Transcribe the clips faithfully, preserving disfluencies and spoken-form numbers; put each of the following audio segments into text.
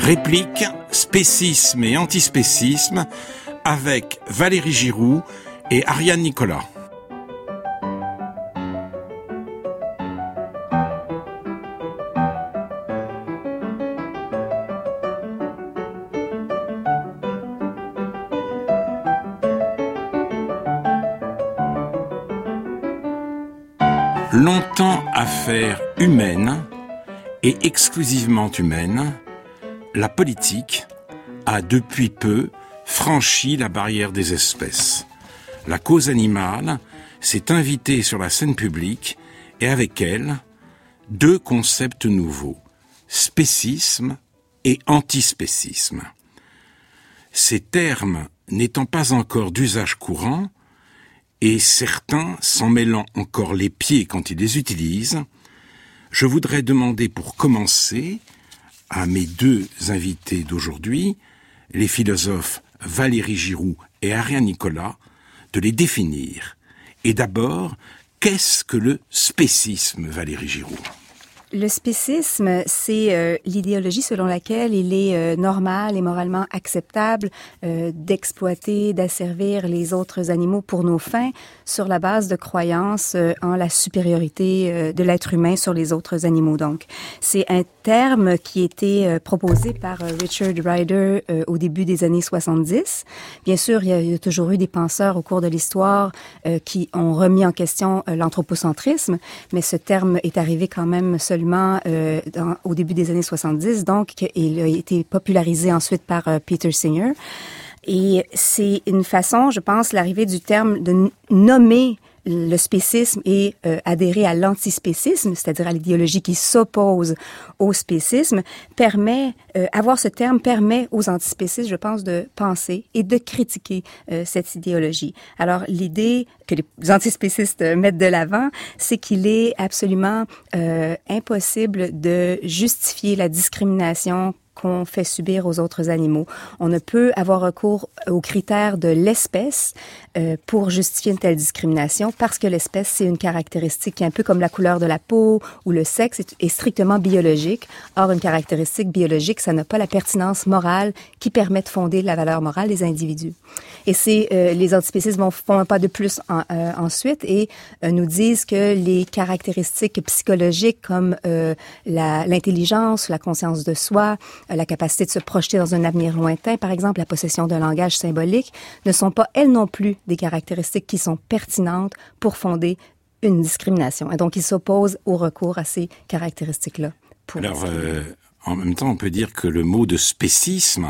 Réplique, spécisme et antispécisme avec Valérie Giroux et Ariane Nicolas. Longtemps affaire humaine et exclusivement humaine, la politique a depuis peu franchi la barrière des espèces. La cause animale s'est invitée sur la scène publique et avec elle, deux concepts nouveaux, spécisme et antispécisme. Ces termes n'étant pas encore d'usage courant, et certains s'en mêlant encore les pieds quand ils les utilisent, je voudrais demander pour commencer à mes deux invités d'aujourd'hui, les philosophes Valérie Giroux et Ariane Nicolas, de les définir. Et d'abord, qu'est-ce que le spécisme, Valérie Giroux ? Le spécisme, c'est euh, l'idéologie selon laquelle il est euh, normal et moralement acceptable euh, d'exploiter, d'asservir les autres animaux pour nos fins sur la base de croyances euh, en la supériorité euh, de l'être humain sur les autres animaux. Donc, c'est un terme qui a été euh, proposé par euh, Richard Ryder euh, au début des années soixante-dix. Bien sûr, il y, a, il y a toujours eu des penseurs au cours de l'histoire euh, qui ont remis en question euh, l'anthropocentrisme, mais ce terme est arrivé quand même seulement seulement euh, dans, au début des années soixante-dix, donc il a été popularisé ensuite par euh, Peter Singer. Et c'est une façon, je pense, l'arrivée du terme de n- nommer le spécisme et euh, adhérer à l'antispécisme, c'est-à-dire à l'idéologie qui s'oppose au spécisme, permet, euh, avoir ce terme permet aux antispécistes, je pense, de penser et de critiquer euh, cette idéologie. Alors, l'idée que les antispécistes mettent de l'avant, c'est qu'il est absolument euh, impossible de justifier la discrimination qu'on fait subir aux autres animaux. On ne peut avoir recours aux critères de l'espèce euh, pour justifier une telle discrimination parce que l'espèce, c'est une caractéristique qui est un peu comme la couleur de la peau ou le sexe, est, est strictement biologique. Or, une caractéristique biologique, ça n'a pas la pertinence morale qui permet de fonder la valeur morale des individus. Et c'est euh, les antispécistes vont font un pas de plus en, euh, ensuite et euh, nous disent que les caractéristiques psychologiques comme euh, la, l'intelligence, la conscience de soi, la capacité de se projeter dans un avenir lointain, par exemple, la possession d'un langage symbolique, ne sont pas, elles non plus, des caractéristiques qui sont pertinentes pour fonder une discrimination. Et donc, ils s'opposent au recours à ces caractéristiques-là. Alors, euh, en même temps, on peut dire que le mot de spécisme,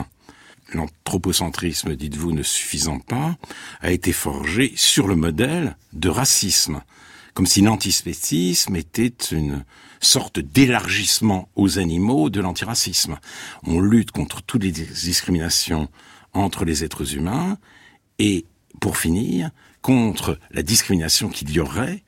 l'anthropocentrisme, dites-vous, ne suffisant pas, a été forgé sur le modèle de racisme. Comme si l'antispécisme était une sorte d'élargissement aux animaux de l'antiracisme. On lutte contre toutes les discriminations entre les êtres humains et, pour finir, contre la discrimination qu'il y aurait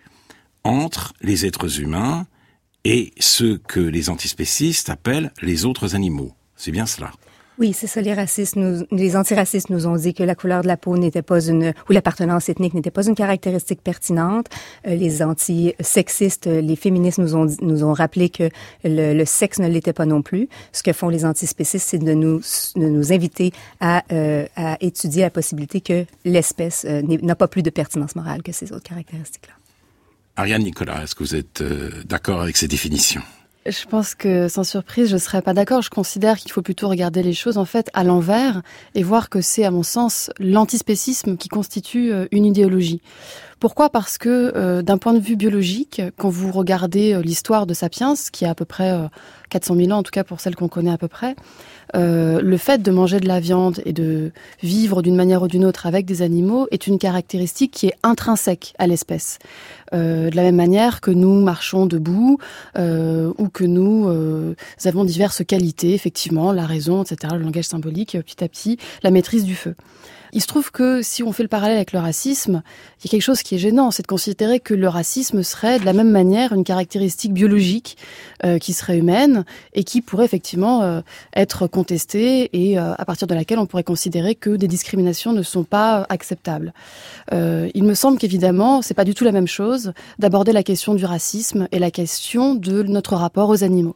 entre les êtres humains et ceux que les antispécistes appellent les autres animaux. C'est bien cela. Oui, c'est ça. Les racistes, nous, les antiracistes nous ont dit que la couleur de la peau n'était pas une, ou l'appartenance ethnique n'était pas une caractéristique pertinente. Euh, les antisexistes, les féministes nous ont, nous ont rappelé que le, le sexe ne l'était pas non plus. Ce que font les antispécistes, c'est de nous, de nous inviter à, euh, à étudier la possibilité que l'espèce euh, n'a pas plus de pertinence morale que ces autres caractéristiques-là. Ariane Nicolas, est-ce que vous êtes euh, d'accord avec ces définitions ? Je pense que, sans surprise, je ne serais pas d'accord. Je considère qu'il faut plutôt regarder les choses, en fait, à l'envers et voir que c'est, à mon sens, l'antispécisme qui constitue une idéologie. Pourquoi ? Parce que, euh, d'un point de vue biologique, quand vous regardez euh, l'histoire de Sapiens, qui a à peu près euh, quatre cent mille ans, en tout cas pour celle qu'on connaît à peu près, euh, le fait de manger de la viande et de vivre d'une manière ou d'une autre avec des animaux est une caractéristique qui est intrinsèque à l'espèce. Euh, de la même manière que nous marchons debout euh, ou que nous, euh, nous avons diverses qualités, effectivement, la raison, et cetera, le langage symbolique, petit à petit, la maîtrise du feu. Il se trouve que si on fait le parallèle avec le racisme, il y a quelque chose qui est gênant, c'est de considérer que le racisme serait de la même manière une caractéristique biologique euh, qui serait humaine et qui pourrait effectivement euh, être contestée et euh, à partir de laquelle on pourrait considérer que des discriminations ne sont pas acceptables. Euh, il me semble qu'évidemment, c'est pas du tout la même chose d'aborder la question du racisme et la question de notre rapport aux animaux.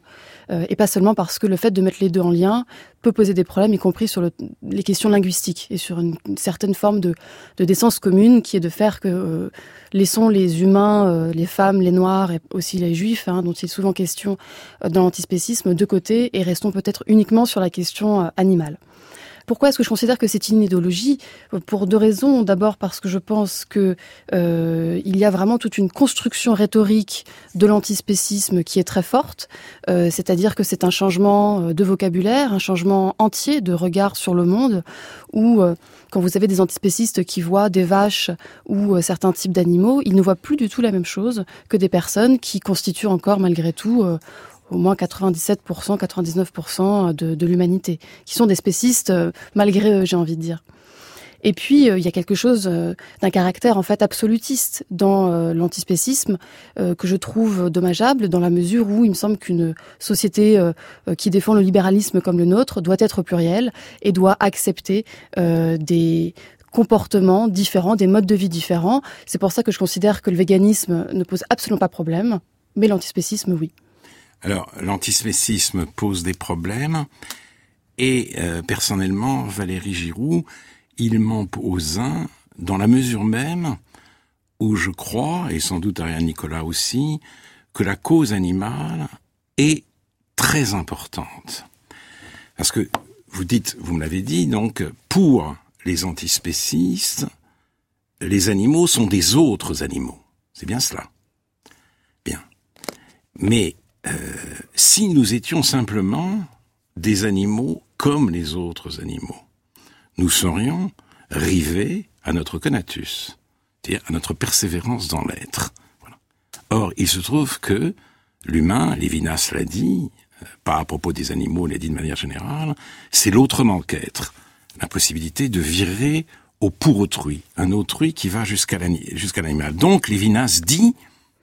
euh, et pas seulement parce que le fait de mettre les deux en lien peut poser des problèmes, y compris sur le, les questions linguistiques et sur une, une certaine forme de, de décence commune qui est de faire que euh, laissons les humains, euh, les femmes, les noirs et aussi les juifs, hein, dont il est souvent question euh, dans l'antispécisme, de côté et restons peut-être uniquement sur la question euh, animale. Pourquoi est-ce que je considère que c'est une idéologie ? Pour deux raisons. D'abord parce que je pense que euh, il y a vraiment toute une construction rhétorique de l'antispécisme qui est très forte. Euh, c'est-à-dire que c'est un changement de vocabulaire, un changement entier de regard sur le monde, où euh, quand vous avez des antispécistes qui voient des vaches ou euh, certains types d'animaux, ils ne voient plus du tout la même chose que des personnes qui constituent encore malgré tout euh, au moins quatre-vingt-dix-sept pour cent, quatre-vingt-dix-neuf pour cent de, de l'humanité, qui sont des spécistes euh, malgré eux, j'ai envie de dire. Et puis, euh, il y a quelque chose euh, d'un caractère en fait absolutiste dans euh, l'antispécisme euh, que je trouve dommageable dans la mesure où il me semble qu'une société euh, qui défend le libéralisme comme le nôtre doit être plurielle et doit accepter euh, des comportements différents, des modes de vie différents. C'est pour ça que je considère que le véganisme ne pose absolument pas problème, mais l'antispécisme, oui. Alors, l'antispécisme pose des problèmes et euh, personnellement, Valérie Giroux, il m'en pose un dans la mesure même où je crois, et sans doute Ariane Nicolas aussi, que la cause animale est très importante. Parce que vous dites, vous me l'avez dit, donc pour les antispécistes, les animaux sont des autres animaux. C'est bien cela. Bien. Mais Euh, si nous étions simplement des animaux comme les autres animaux, nous serions rivés à notre conatus, c'est-à-dire à notre persévérance dans l'être. Voilà. Or, il se trouve que l'humain, Lévinas l'a dit, euh, pas à propos des animaux, il l'a dit de manière générale, c'est l'autrement qu'être, la possibilité de virer au pour autrui, un autrui qui va jusqu'à l'ani- jusqu'à l'animal. Donc, Lévinas dit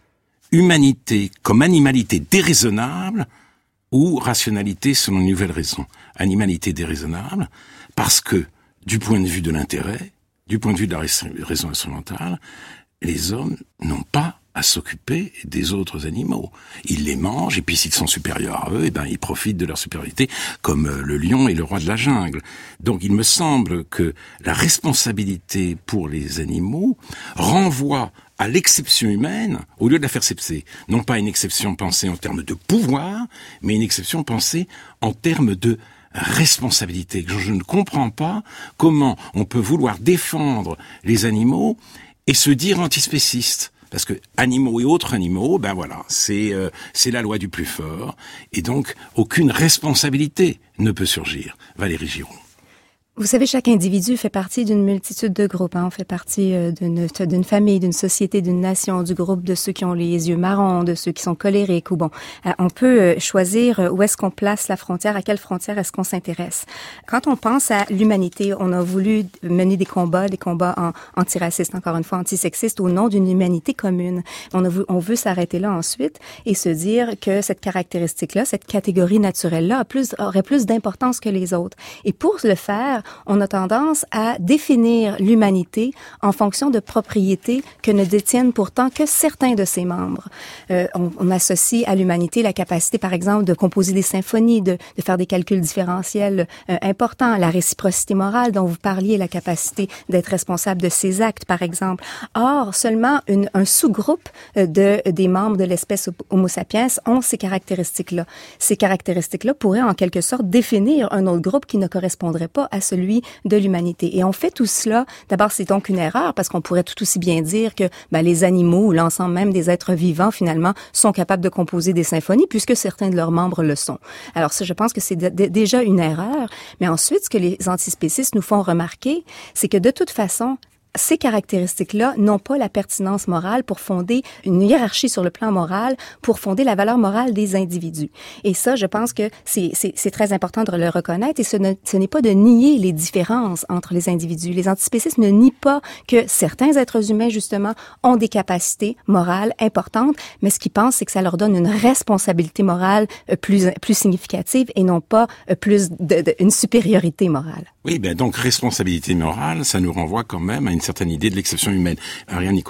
humanité comme animalité déraisonnable ou rationalité selon une nouvelle raison. Animalité déraisonnable parce que, du point de vue de l'intérêt, du point de vue de la raison instrumentale, les hommes n'ont pas à s'occuper des autres animaux. Ils les mangent et puis s'ils sont supérieurs à eux, eh ben ils profitent de leur supériorité comme le lion est le roi de la jungle. Donc il me semble que la responsabilité pour les animaux renvoie à l'exception humaine, au lieu de la faire accepter, non pas une exception pensée en termes de pouvoir, mais une exception pensée en termes de responsabilité. Je ne comprends pas comment on peut vouloir défendre les animaux et se dire antispéciste. Parce que animaux et autres animaux, ben voilà, c'est euh, c'est la loi du plus fort, et donc aucune responsabilité ne peut surgir. Valérie Giroux. Vous savez, chaque individu fait partie d'une multitude de groupes. Hein. On fait partie euh, d'une, d'une famille, d'une société, d'une nation, du groupe de ceux qui ont les yeux marrons, de ceux qui sont colériques. Ou bon, euh, on peut euh, choisir où est-ce qu'on place la frontière, à quelle frontière est-ce qu'on s'intéresse. Quand on pense à l'humanité, on a voulu mener des combats, des combats en, antiracistes, encore une fois, antisexistes, au nom d'une humanité commune. On, a, on veut s'arrêter là ensuite et se dire que cette caractéristique-là, cette catégorie naturelle-là, a plus, aurait plus d'importance que les autres. Et pour le faire, on a tendance à définir l'humanité en fonction de propriétés que ne détiennent pourtant que certains de ses membres. Euh, on, on associe à l'humanité la capacité, par exemple, de composer des symphonies, de, de faire des calculs différentiels euh, importants, la réciprocité morale dont vous parliez, la capacité d'être responsable de ses actes, par exemple. Or, seulement une, un sous-groupe de, des membres de l'espèce Homo sapiens ont ces caractéristiques-là. Ces caractéristiques-là pourraient, en quelque sorte, définir un autre groupe qui ne correspondrait pas à celui de l'humanité. Et on fait tout cela, d'abord c'est donc une erreur parce qu'on pourrait tout aussi bien dire que ben, les animaux ou l'ensemble même des êtres vivants finalement sont capables de composer des symphonies puisque certains de leurs membres le sont. Alors ça, je pense que c'est d- d- déjà une erreur. Mais ensuite, ce que les antispécistes nous font remarquer, c'est que de toute façon, ces caractéristiques-là n'ont pas la pertinence morale pour fonder une hiérarchie sur le plan moral, pour fonder la valeur morale des individus. Et ça, je pense que c'est, c'est, c'est très important de le reconnaître et ce, ne, ce n'est pas de nier les différences entre les individus. Les antispécistes ne nient pas que certains êtres humains, justement, ont des capacités morales importantes, mais ce qu'ils pensent, c'est que ça leur donne une responsabilité morale plus, plus significative et non pas plus de, de, une supériorité morale. Oui, ben donc responsabilité morale, ça nous renvoie quand même à une certaine idée de l'exception humaine. Ariane Nicolas,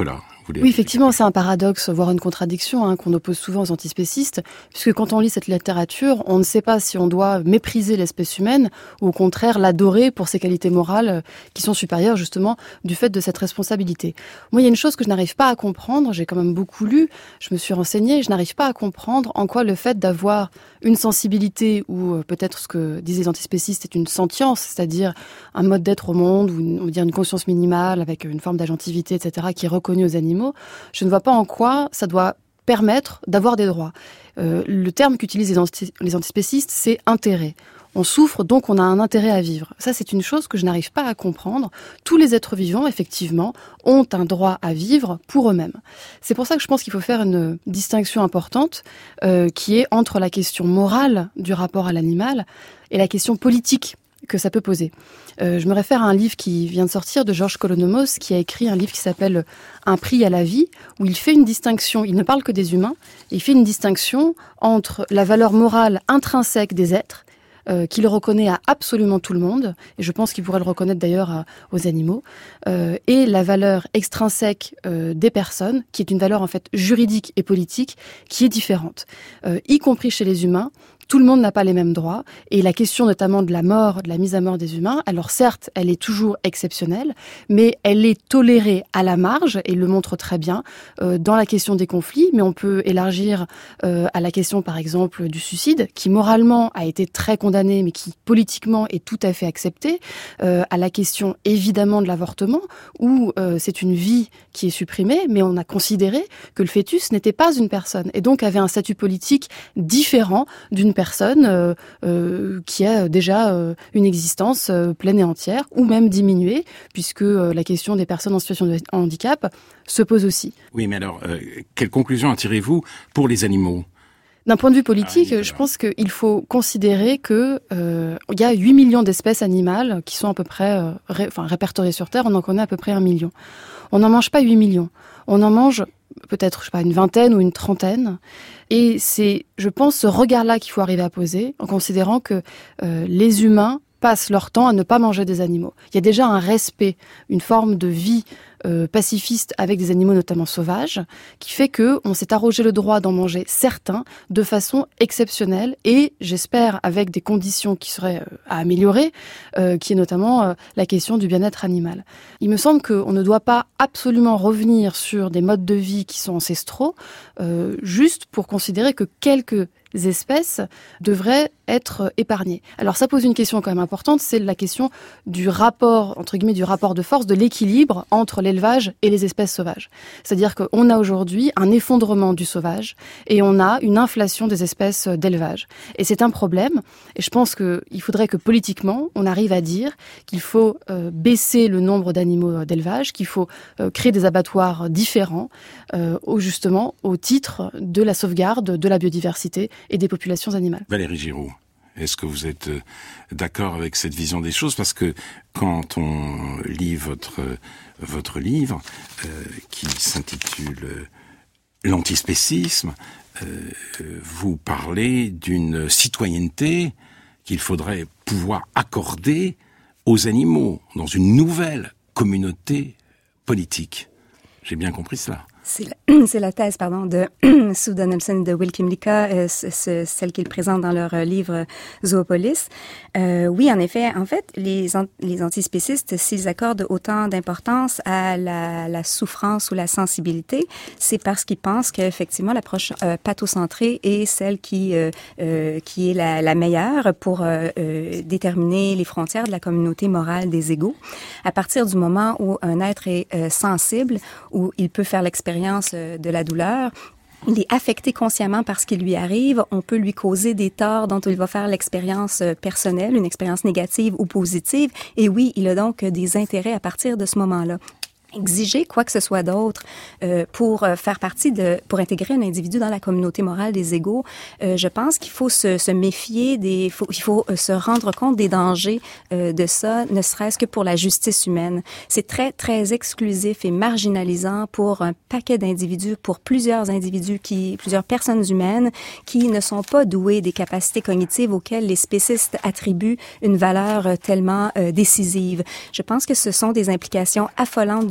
beaucoup. Oui, effectivement, c'est un paradoxe, voire une contradiction hein, qu'on oppose souvent aux antispécistes, puisque quand on lit cette littérature, on ne sait pas si on doit mépriser l'espèce humaine ou au contraire l'adorer pour ses qualités morales qui sont supérieures justement du fait de cette responsabilité. Moi, il y a une chose que je n'arrive pas à comprendre, j'ai quand même beaucoup lu, je me suis renseignée, je n'arrive pas à comprendre en quoi le fait d'avoir une sensibilité ou euh, peut-être ce que disaient les antispécistes est une sentience, c'est-à-dire un mode d'être au monde ou une, on va dire une conscience minimale avec une forme d'agentivité, et cetera, qui est reconnue aux animaux, je ne vois pas en quoi ça doit permettre d'avoir des droits. Euh, le terme qu'utilisent les, anti- les antispécistes, c'est intérêt. On souffre, donc on a un intérêt à vivre. Ça, c'est une chose que je n'arrive pas à comprendre. Tous les êtres vivants, effectivement, ont un droit à vivre pour eux-mêmes. C'est pour ça que je pense qu'il faut faire une distinction importante euh, qui est entre la question morale du rapport à l'animal et la question politique que ça peut poser. Euh, je me réfère à un livre qui vient de sortir de Georges Kolonomos, qui a écrit un livre qui s'appelle « Un prix à la vie », où il fait une distinction, il ne parle que des humains, il fait une distinction entre la valeur morale intrinsèque des êtres, euh, qu'il reconnaît à absolument tout le monde, et je pense qu'il pourrait le reconnaître d'ailleurs à, aux animaux, euh, et la valeur extrinsèque euh, des personnes, qui est une valeur en fait juridique et politique, qui est différente, euh, y compris chez les humains. Tout le monde n'a pas les mêmes droits. Et la question notamment de la mort, de la mise à mort des humains, alors certes, elle est toujours exceptionnelle, mais elle est tolérée à la marge, et il le montre très bien, euh, dans la question des conflits. Mais on peut élargir euh, à la question, par exemple, du suicide, qui moralement a été très condamné, mais qui politiquement est tout à fait accepté, euh, à la question évidemment de l'avortement, où euh, c'est une vie qui est supprimée, mais on a considéré que le fœtus n'était pas une personne, et donc avait un statut politique différent d'une personne euh, euh, qui a déjà euh, une existence euh, pleine et entière, ou même diminuée, puisque euh, la question des personnes en situation de handicap se pose aussi. Oui, mais alors, euh, quelle conclusion en tirez-vous pour les animaux ? D'un point de vue politique, ah, je pense qu'il faut considérer que euh, il y a huit millions d'espèces animales qui sont à peu près euh, ré, enfin, répertoriées sur Terre, on en connaît à peu près un million. On n'en mange pas huit millions, on en mange peut-être, je sais pas, une vingtaine ou une trentaine. Et c'est, je pense, ce regard-là qu'il faut arriver à poser, en considérant que euh, les humains passent leur temps à ne pas manger des animaux. Il y a déjà un respect, une forme de vie euh, pacifiste avec des animaux notamment sauvages, qui fait que on s'est arrogé le droit d'en manger certains de façon exceptionnelle et, j'espère, avec des conditions qui seraient euh, à améliorer, euh, qui est notamment euh, la question du bien-être animal. Il me semble qu'on ne doit pas absolument revenir sur des modes de vie qui sont ancestraux, euh, juste pour considérer que quelques espèces devraient être épargnées. Alors ça pose une question quand même importante, c'est la question du rapport, entre guillemets, du rapport de force, de l'équilibre entre l'élevage et les espèces sauvages. C'est-à-dire qu'on a aujourd'hui un effondrement du sauvage et on a une inflation des espèces d'élevage. Et c'est un problème, et je pense qu'il faudrait que politiquement, on arrive à dire qu'il faut euh, baisser le nombre d'animaux d'élevage, qu'il faut euh, créer des abattoirs différents, euh, au, justement au titre de la sauvegarde de la biodiversité et des populations animales. Valérie Giroux, est-ce que vous êtes d'accord avec cette vision des choses ? Parce que quand on lit votre, votre livre, euh, qui s'intitule « L'antispécisme euh, », vous parlez d'une citoyenneté qu'il faudrait pouvoir accorder aux animaux dans une nouvelle communauté politique. J'ai bien compris cela. C'est la, c'est la thèse, pardon, de Sue Donaldson et de Will Kymlicka, euh, c- celle qu'ils présentent dans leur livre Zoopolis. Euh, oui, en effet, en fait, les, an- les antispécistes, s'ils accordent autant d'importance à la, la souffrance ou la sensibilité, c'est parce qu'ils pensent qu'effectivement l'approche euh, pathocentrée est celle qui euh, euh, qui est la, la meilleure pour euh, euh, déterminer les frontières de la communauté morale des égaux. À partir du moment où un être est euh, sensible, où il peut faire l'expérience de la douleur, il est affecté consciemment par ce qui lui arrive, on peut lui causer des torts dont il va faire l'expérience personnelle, une expérience négative ou positive, et oui, il a donc des intérêts à partir de ce moment-là. Exiger quoi que ce soit d'autre euh, pour euh, faire partie de, pour intégrer un individu dans la communauté morale des égaux, euh, je pense qu'il faut se, se méfier des, faut, il faut euh, se rendre compte des dangers euh, de ça, ne serait-ce que pour la justice humaine. C'est très très exclusif et marginalisant pour un paquet d'individus, pour plusieurs individus qui, plusieurs personnes humaines qui ne sont pas douées des capacités cognitives auxquelles les spécistes attribuent une valeur euh, tellement euh, décisive. Je pense que ce sont des implications affolantes du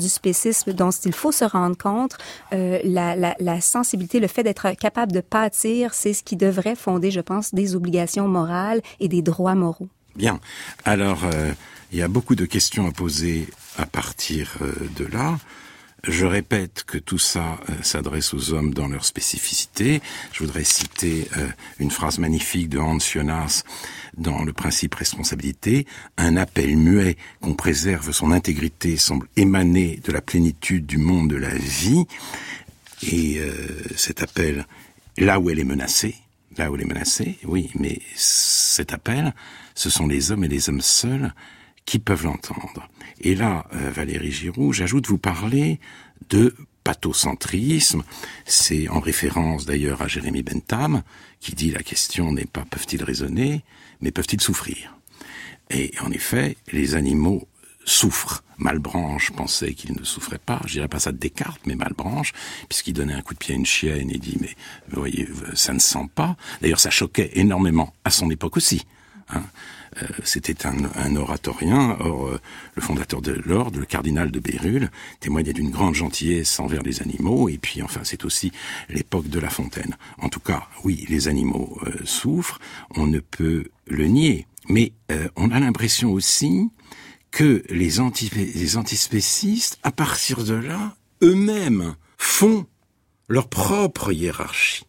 du spécisme dont il faut se rendre compte, euh, la, la, la sensibilité, le fait d'être capable de pâtir, c'est ce qui devrait fonder, je pense, des obligations morales et des droits moraux. Bien. Alors, euh, il y a beaucoup de questions à poser à partir euh, de là. Je répète que tout ça euh, s'adresse aux hommes dans leur spécificité. Je voudrais citer euh, une phrase magnifique de Hans Jonas dans Le principe responsabilité. Un appel muet qu'on préserve son intégrité semble émaner de la plénitude du monde de la vie. Et euh, cet appel, là où elle est menacée, là où elle est menacée, oui, mais cet appel, ce sont les hommes et les hommes seuls qui peuvent l'entendre. Et là, euh, Valérie Giroux, j'ajoute vous parler de pathocentrisme. C'est en référence d'ailleurs à Jérémy Bentham, qui dit la question n'est pas peuvent-ils raisonner, mais peuvent-ils souffrir. Et en effet, les animaux souffrent. Malebranche pensait qu'il ne souffrait pas, je dirais pas ça de Descartes, mais Malebranche, puisqu'il donnait un coup de pied à une chienne et dit mais vous voyez, ça ne sent pas. D'ailleurs, ça choquait énormément à son époque aussi. Hein. Euh, c'était un, un oratorien, or euh, le fondateur de l'ordre, le cardinal de Bérulle, témoignait d'une grande gentillesse envers les animaux, et puis enfin c'est aussi l'époque de La Fontaine. En tout cas, oui, les animaux euh, souffrent, on ne peut le nier, mais euh, on a l'impression aussi que les, anti, les antispécistes, à partir de là, eux-mêmes font leur propre hiérarchie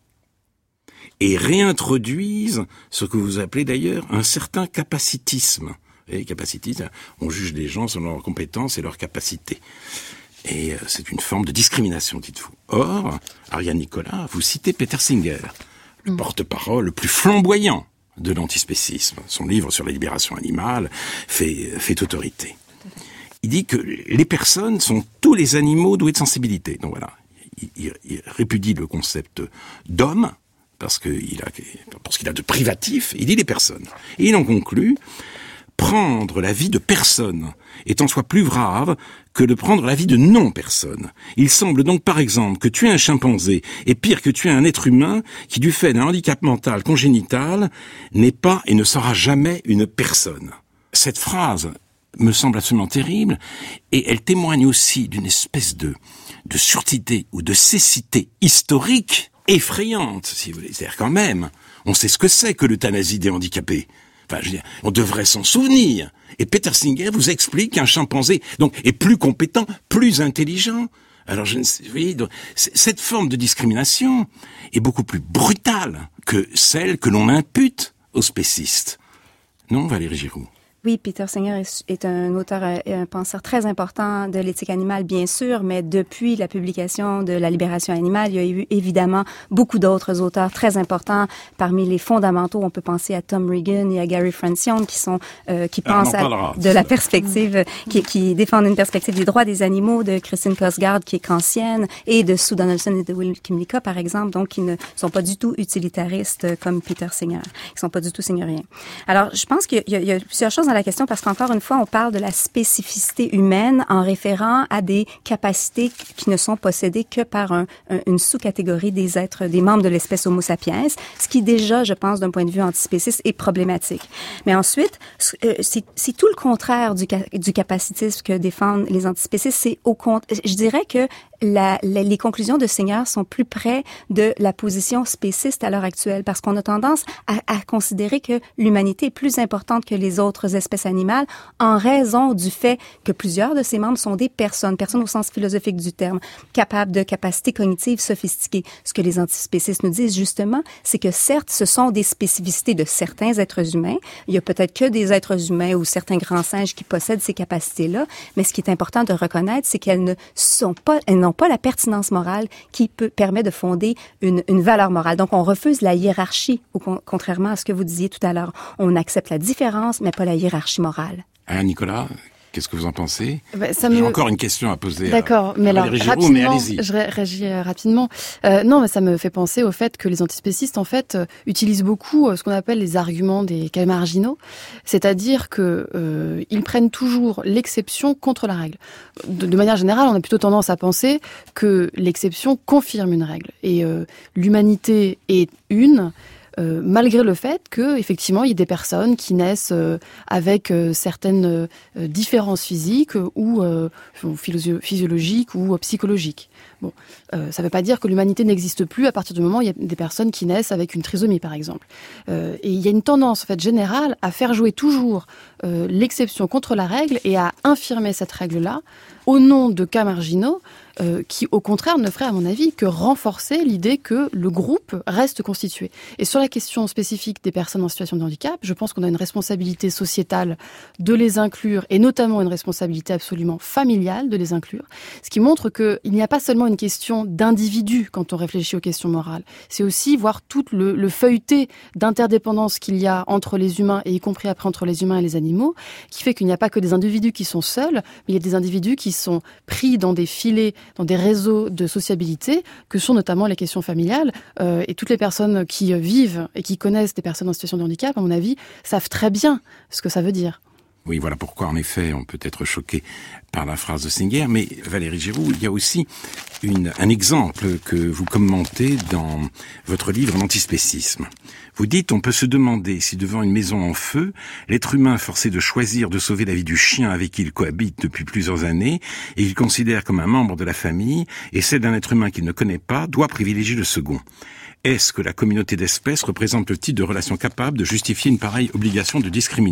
et réintroduisent ce que vous appelez d'ailleurs un certain capacitisme. Et capacitisme, on juge les gens selon leurs compétences et leurs capacités. Et c'est une forme de discrimination, dites-vous. Or, Ariane Nicolas, vous citez Peter Singer, le mmh. porte-parole le plus flamboyant de l'antispécisme. Son livre sur la libération animale fait, fait autorité. Il dit que les personnes sont tous les animaux doués de sensibilité. Donc voilà, il, il, il répudie le concept d'homme, parce qu'il a, parce qu'il a de privatif, il dit les personnes. Et il en conclut, prendre la vie de personne est en soi plus grave que de prendre la vie de non-personne. Il semble donc par exemple que tuer un chimpanzé est pire que tuer un être humain qui, du fait d'un handicap mental congénital, n'est pas et ne sera jamais une personne. Cette phrase me semble absolument terrible, et elle témoigne aussi d'une espèce de, de surdité ou de cécité historique effrayante, si vous voulez. C'est-à-dire quand même, on sait ce que c'est que l'euthanasie des handicapés. Enfin, je veux dire, on devrait s'en souvenir. Et Peter Singer vous explique qu'un chimpanzé donc est plus compétent, plus intelligent. Alors, je ne sais, vous voyez, donc, cette forme de discrimination est beaucoup plus brutale que celle que l'on impute aux spécistes. Non, Valérie Giroux? Oui, Peter Singer est un auteur et un penseur très important de l'éthique animale, bien sûr, mais depuis la publication de La libération animale, il y a eu évidemment beaucoup d'autres auteurs très importants. Parmi les fondamentaux, on peut penser à Tom Regan et à Gary Francione, qui sont euh, qui ah, pensent à, de la perspective, qui, qui défendent une perspective des droits des animaux, de Christine Kosgard, qui est kantienne, et de Sue Donaldson et de Will Kimlicka, par exemple, donc qui ne sont pas du tout utilitaristes comme Peter Singer, qui sont pas du tout singeriens. Alors, je pense qu'il y a, il y a plusieurs choses dans la question, parce qu'encore une fois, on parle de la spécificité humaine en référant à des capacités qui ne sont possédées que par un, un, une sous-catégorie des êtres, des membres de l'espèce Homo sapiens, ce qui déjà, je pense, d'un point de vue antispéciste, est problématique. Mais ensuite, c'est, c'est tout le contraire du, du capacitisme que défendent les antispécistes. C'est au contraire, je dirais que La, la, les conclusions de Singer sont plus près de la position spéciste à l'heure actuelle, parce qu'on a tendance à, à considérer que l'humanité est plus importante que les autres espèces animales en raison du fait que plusieurs de ses membres sont des personnes, personnes au sens philosophique du terme, capables de capacités cognitives sophistiquées. Ce que les antispécistes nous disent justement, c'est que certes, ce sont des spécificités de certains êtres humains. Il y a peut-être que des êtres humains ou certains grands singes qui possèdent ces capacités-là, mais ce qui est important de reconnaître, c'est qu'elles ne sont pas, elles n'ont pas la pertinence morale qui peut, permet de fonder une, une valeur morale. Donc, on refuse la hiérarchie, au, contrairement à ce que vous disiez tout à l'heure. On accepte la différence, mais pas la hiérarchie morale. Ah, Nicolas, qu'est-ce que vous en pensez? Bah, ça J'ai me... encore une question à poser. D'accord, à, mais à alors Giroux, rapidement, mais allez-y. Je ré- réagis euh, rapidement. Euh, non, mais ça me fait penser au fait que les antispécistes, en fait, euh, utilisent beaucoup euh, ce qu'on appelle les arguments des cas marginaux, c'est-à-dire que euh, ils prennent toujours l'exception contre la règle. De, de manière générale, on a plutôt tendance à penser que l'exception confirme une règle, et euh, l'humanité est une. euh, malgré le fait que effectivement il y ait des personnes qui naissent euh, avec euh, certaines euh, différences physiques ou euh, physiologiques ou euh, psychologiques. Bon, euh, ça ne veut pas dire que l'humanité n'existe plus à partir du moment où il y a des personnes qui naissent avec une trisomie, par exemple. Euh, et il y a une tendance en fait générale à faire jouer toujours euh, l'exception contre la règle et à infirmer cette règle-là au nom de cas marginaux euh, qui, au contraire, ne feraient, à mon avis, que renforcer l'idée que le groupe reste constitué. Et sur la question spécifique des personnes en situation de handicap, je pense qu'on a une responsabilité sociétale de les inclure, et notamment une responsabilité absolument familiale de les inclure, ce qui montre qu'il n'y a pas seulement une question d'individu quand on réfléchit aux questions morales, c'est aussi voir tout le, le feuilleté d'interdépendance qu'il y a entre les humains, et y compris après entre les humains et les animaux, qui fait qu'il n'y a pas que des individus qui sont seuls, mais il y a des individus qui sont pris dans des filets, dans des réseaux de sociabilité, que sont notamment les questions familiales. Euh, et toutes les personnes qui vivent et qui connaissent des personnes en situation de handicap, à mon avis, savent très bien ce que ça veut dire. Oui, voilà pourquoi, en effet, on peut être choqué par la phrase de Singer. Mais Valérie Giroux, il y a aussi une, un exemple que vous commentez dans votre livre « L'antispécisme ». Vous dites, on peut se demander si devant une maison en feu, l'être humain forcé de choisir de sauver la vie du chien avec qui il cohabite depuis plusieurs années et qu'il considère comme un membre de la famille et celle d'un être humain qu'il ne connaît pas, doit privilégier le second. Est-ce que la communauté d'espèces représente le type de relation capable de justifier une pareille obligation de discriminer ?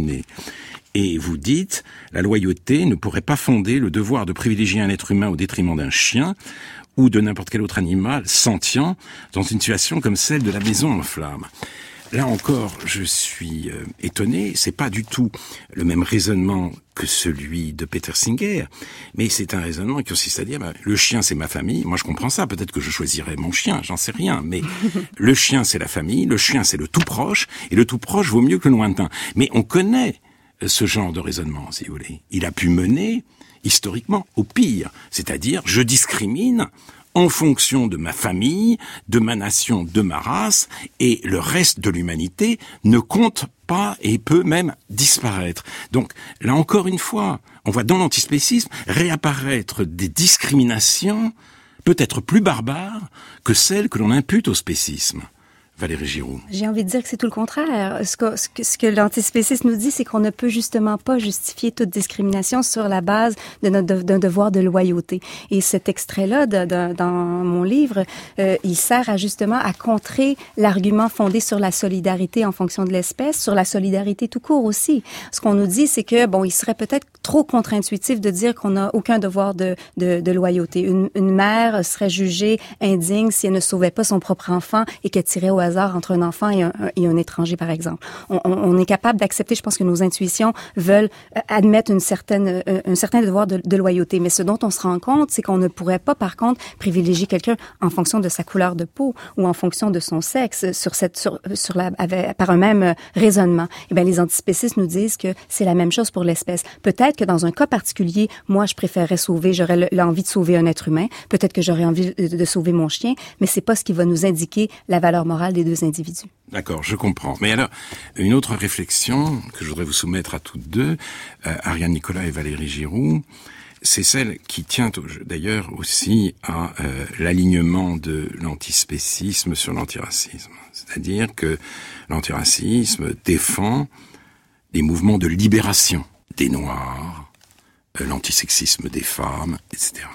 Et vous dites, la loyauté ne pourrait pas fonder le devoir de privilégier un être humain au détriment d'un chien ou de n'importe quel autre animal sentient dans une situation comme celle de la maison en flammes. Là encore, je suis euh, étonné, c'est pas du tout le même raisonnement que celui de Peter Singer, mais c'est un raisonnement qui consiste à dire, bah, le chien c'est ma famille, moi je comprends ça, peut-être que je choisirais mon chien, j'en sais rien, mais le chien c'est la famille, le chien c'est le tout proche, et le tout proche vaut mieux que le lointain. Mais on connaît ce genre de raisonnement, si vous voulez. Il a pu mener, historiquement, au pire, c'est-à-dire, je discrimine en fonction de ma famille, de ma nation, de ma race, et le reste de l'humanité ne compte pas et peut même disparaître. Donc, là encore une fois, on voit dans l'antispécisme réapparaître des discriminations peut-être plus barbares que celles que l'on impute au spécisme. Valérie Giroux. J'ai envie de dire que c'est tout le contraire. Ce que, ce que, ce que l'antispécisme nous dit, c'est qu'on ne peut justement pas justifier toute discrimination sur la base de notre, d'un devoir de loyauté. Et cet extrait-là, de, de, dans mon livre, euh, il sert à justement à contrer l'argument fondé sur la solidarité en fonction de l'espèce, sur la solidarité tout court aussi. Ce qu'on nous dit, c'est que, bon, il serait peut-être trop contre-intuitif de dire qu'on n'a aucun devoir de, de, de loyauté. Une, une mère serait jugée indigne si elle ne sauvait pas son propre enfant et qu'elle tirait au hasard entre un enfant et un, et un étranger, par exemple. On, on, on est capable d'accepter, je pense que nos intuitions veulent admettre une certaine, un certain devoir de, de loyauté. Mais ce dont on se rend compte, c'est qu'on ne pourrait pas, par contre, privilégier quelqu'un en fonction de sa couleur de peau ou en fonction de son sexe sur cette, sur, sur la, avec, par un même raisonnement. Eh bien, les antispécistes nous disent que c'est la même chose pour l'espèce. Peut-être que dans un cas particulier, moi, je préférerais sauver, j'aurais l'envie de sauver un être humain. Peut-être que j'aurais envie de sauver mon chien, mais c'est pas ce qui va nous indiquer la valeur morale des deux individus. D'accord, je comprends. Mais alors, une autre réflexion que je voudrais vous soumettre à toutes deux, euh, Ariane Nicolas et Valérie Giroux, c'est celle qui tient d'ailleurs aussi à euh, l'alignement de l'antispécisme sur l'antiracisme. C'est-à-dire que l'antiracisme défend les mouvements de libération des Noirs, euh, l'antisexisme des femmes, et cetera.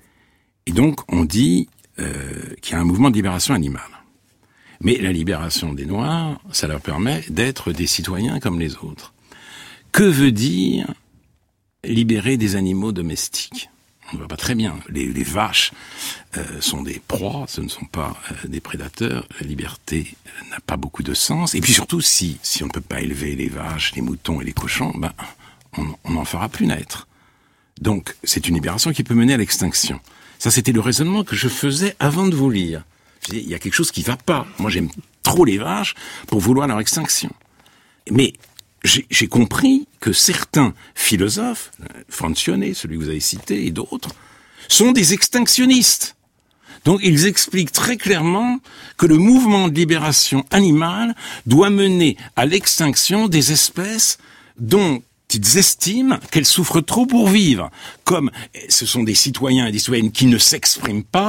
Et donc, on dit euh, qu'il y a un mouvement de libération animale. Mais la libération des Noirs, ça leur permet d'être des citoyens comme les autres. Que veut dire libérer des animaux domestiques? On ne voit pas très bien. Les, les vaches euh, sont des proies, ce ne sont pas euh, des prédateurs. La liberté euh, n'a pas beaucoup de sens. Et puis surtout, si, si on ne peut pas élever les vaches, les moutons et les cochons, ben, on n'en fera plus naître. Donc, c'est une libération qui peut mener à l'extinction. Ça, c'était le raisonnement que je faisais avant de vous lire. Je disais, il y a quelque chose qui va pas. Moi, j'aime trop les vaches pour vouloir leur extinction. Mais j'ai, j'ai compris que certains philosophes, Francione, celui que vous avez cité, et d'autres, sont des extinctionnistes. Donc, ils expliquent très clairement que le mouvement de libération animale doit mener à l'extinction des espèces dont ils estiment qu'elles souffrent trop pour vivre. Comme ce sont des citoyens et des citoyennes qui ne s'expriment pas,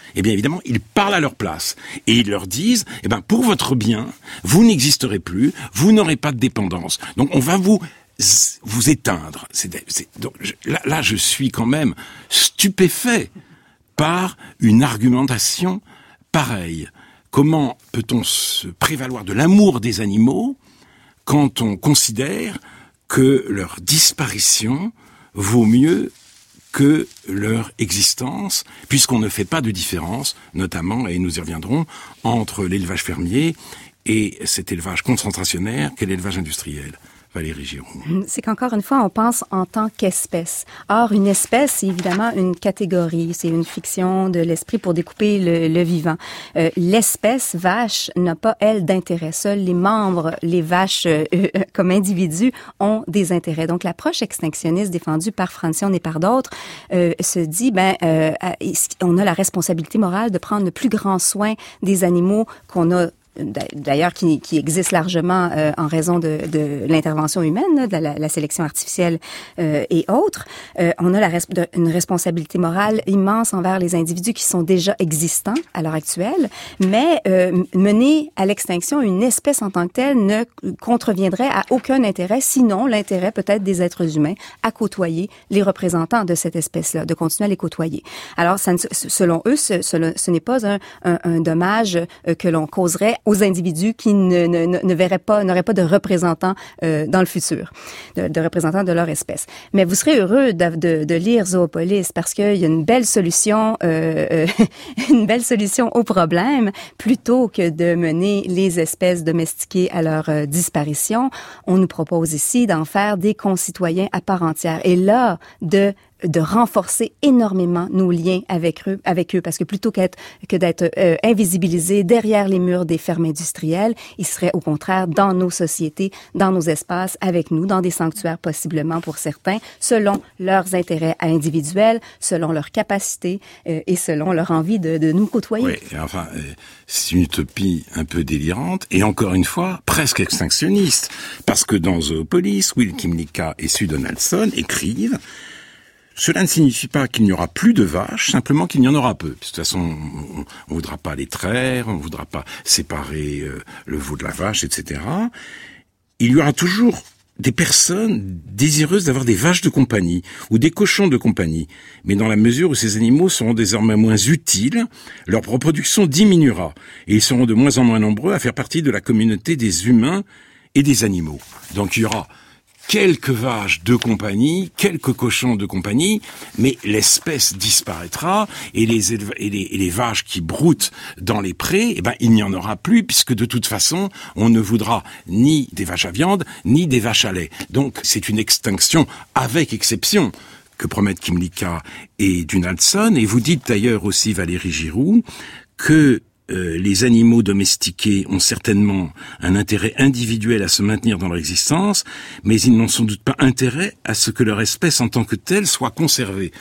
eh bien évidemment, ils parlent à leur place. Et ils leur disent, eh ben, pour votre bien, vous n'existerez plus, vous n'aurez pas de dépendance. Donc on va vous vous éteindre. C'est, c'est, donc, je, là, là, je suis quand même stupéfait par une argumentation pareille. Comment peut-on se prévaloir de l'amour des animaux quand on considère que leur disparition vaut mieux que leur existence, puisqu'on ne fait pas de différence, notamment, et nous y reviendrons, entre l'élevage fermier et cet élevage concentrationnaire qu'est l'élevage industriel. Valérie Giroux. C'est qu'encore une fois, on pense en tant qu'espèce. Or, une espèce, c'est évidemment une catégorie, c'est une fiction de l'esprit pour découper le, le vivant. Euh, l'espèce vache n'a pas, elle, d'intérêt. Seuls les membres, les vaches euh, euh, comme individus, ont des intérêts. Donc, l'approche extinctionniste défendue par Francione et par d'autres euh, se dit, ben, euh, on a la responsabilité morale de prendre le plus grand soin des animaux qu'on a d'ailleurs qui, qui existe largement euh, en raison de, de l'intervention humaine, là, de la, la sélection artificielle euh, et autres. Euh, on a la res- de, une responsabilité morale immense envers les individus qui sont déjà existants à l'heure actuelle, mais euh, mener à l'extinction une espèce en tant que telle ne contreviendrait à aucun intérêt, sinon l'intérêt peut-être des êtres humains à côtoyer les représentants de cette espèce-là, de continuer à les côtoyer. Alors, ça ne, selon eux, ce, ce, ce n'est pas un, un, un dommage euh, que l'on causerait aux individus qui ne, ne, ne verraient pas, n'auraient pas de représentants euh, dans le futur, de, de représentants de leur espèce. Mais vous serez heureux de, de, de lire Zoopolis parce qu'il y a une belle solution, euh, euh, une belle solution au problème, plutôt que de mener les espèces domestiquées à leur euh, disparition. On nous propose ici d'en faire des concitoyens à part entière. Et là, de de renforcer énormément nos liens avec eux, avec eux, parce que plutôt qu'être, que d'être euh, invisibilisés derrière les murs des fermes industrielles, ils seraient au contraire dans nos sociétés, dans nos espaces, avec nous, dans des sanctuaires possiblement pour certains, selon leurs intérêts individuels, selon leurs capacités euh, et selon leur envie de, de nous côtoyer. Oui, enfin, euh, c'est une utopie un peu délirante et encore une fois presque extinctionniste, parce que dans Zoopolis, Will Kymlicka et Sue Donaldson écrivent: cela ne signifie pas qu'il n'y aura plus de vaches, simplement qu'il y en aura peu. De toute façon, on ne voudra pas les traire, on ne voudra pas séparer euh, le veau de la vache, et cetera. Il y aura toujours des personnes désireuses d'avoir des vaches de compagnie ou des cochons de compagnie. Mais dans la mesure où ces animaux seront désormais moins utiles, leur reproduction diminuera et ils seront de moins en moins nombreux à faire partie de la communauté des humains et des animaux. Donc il y aura quelques vaches de compagnie, quelques cochons de compagnie, mais l'espèce disparaîtra et les, éleva- et les, et les vaches qui broutent dans les prés, eh ben, il n'y en aura plus puisque de toute façon, on ne voudra ni des vaches à viande, ni des vaches à lait. Donc, c'est une extinction avec exception que promettent Kymlicka et Donaldson. Et vous dites d'ailleurs aussi, Valérie Giroux, que Euh, les animaux domestiqués ont certainement un intérêt individuel à se maintenir dans leur existence, mais ils n'ont sans doute pas intérêt à ce que leur espèce en tant que telle soit conservée.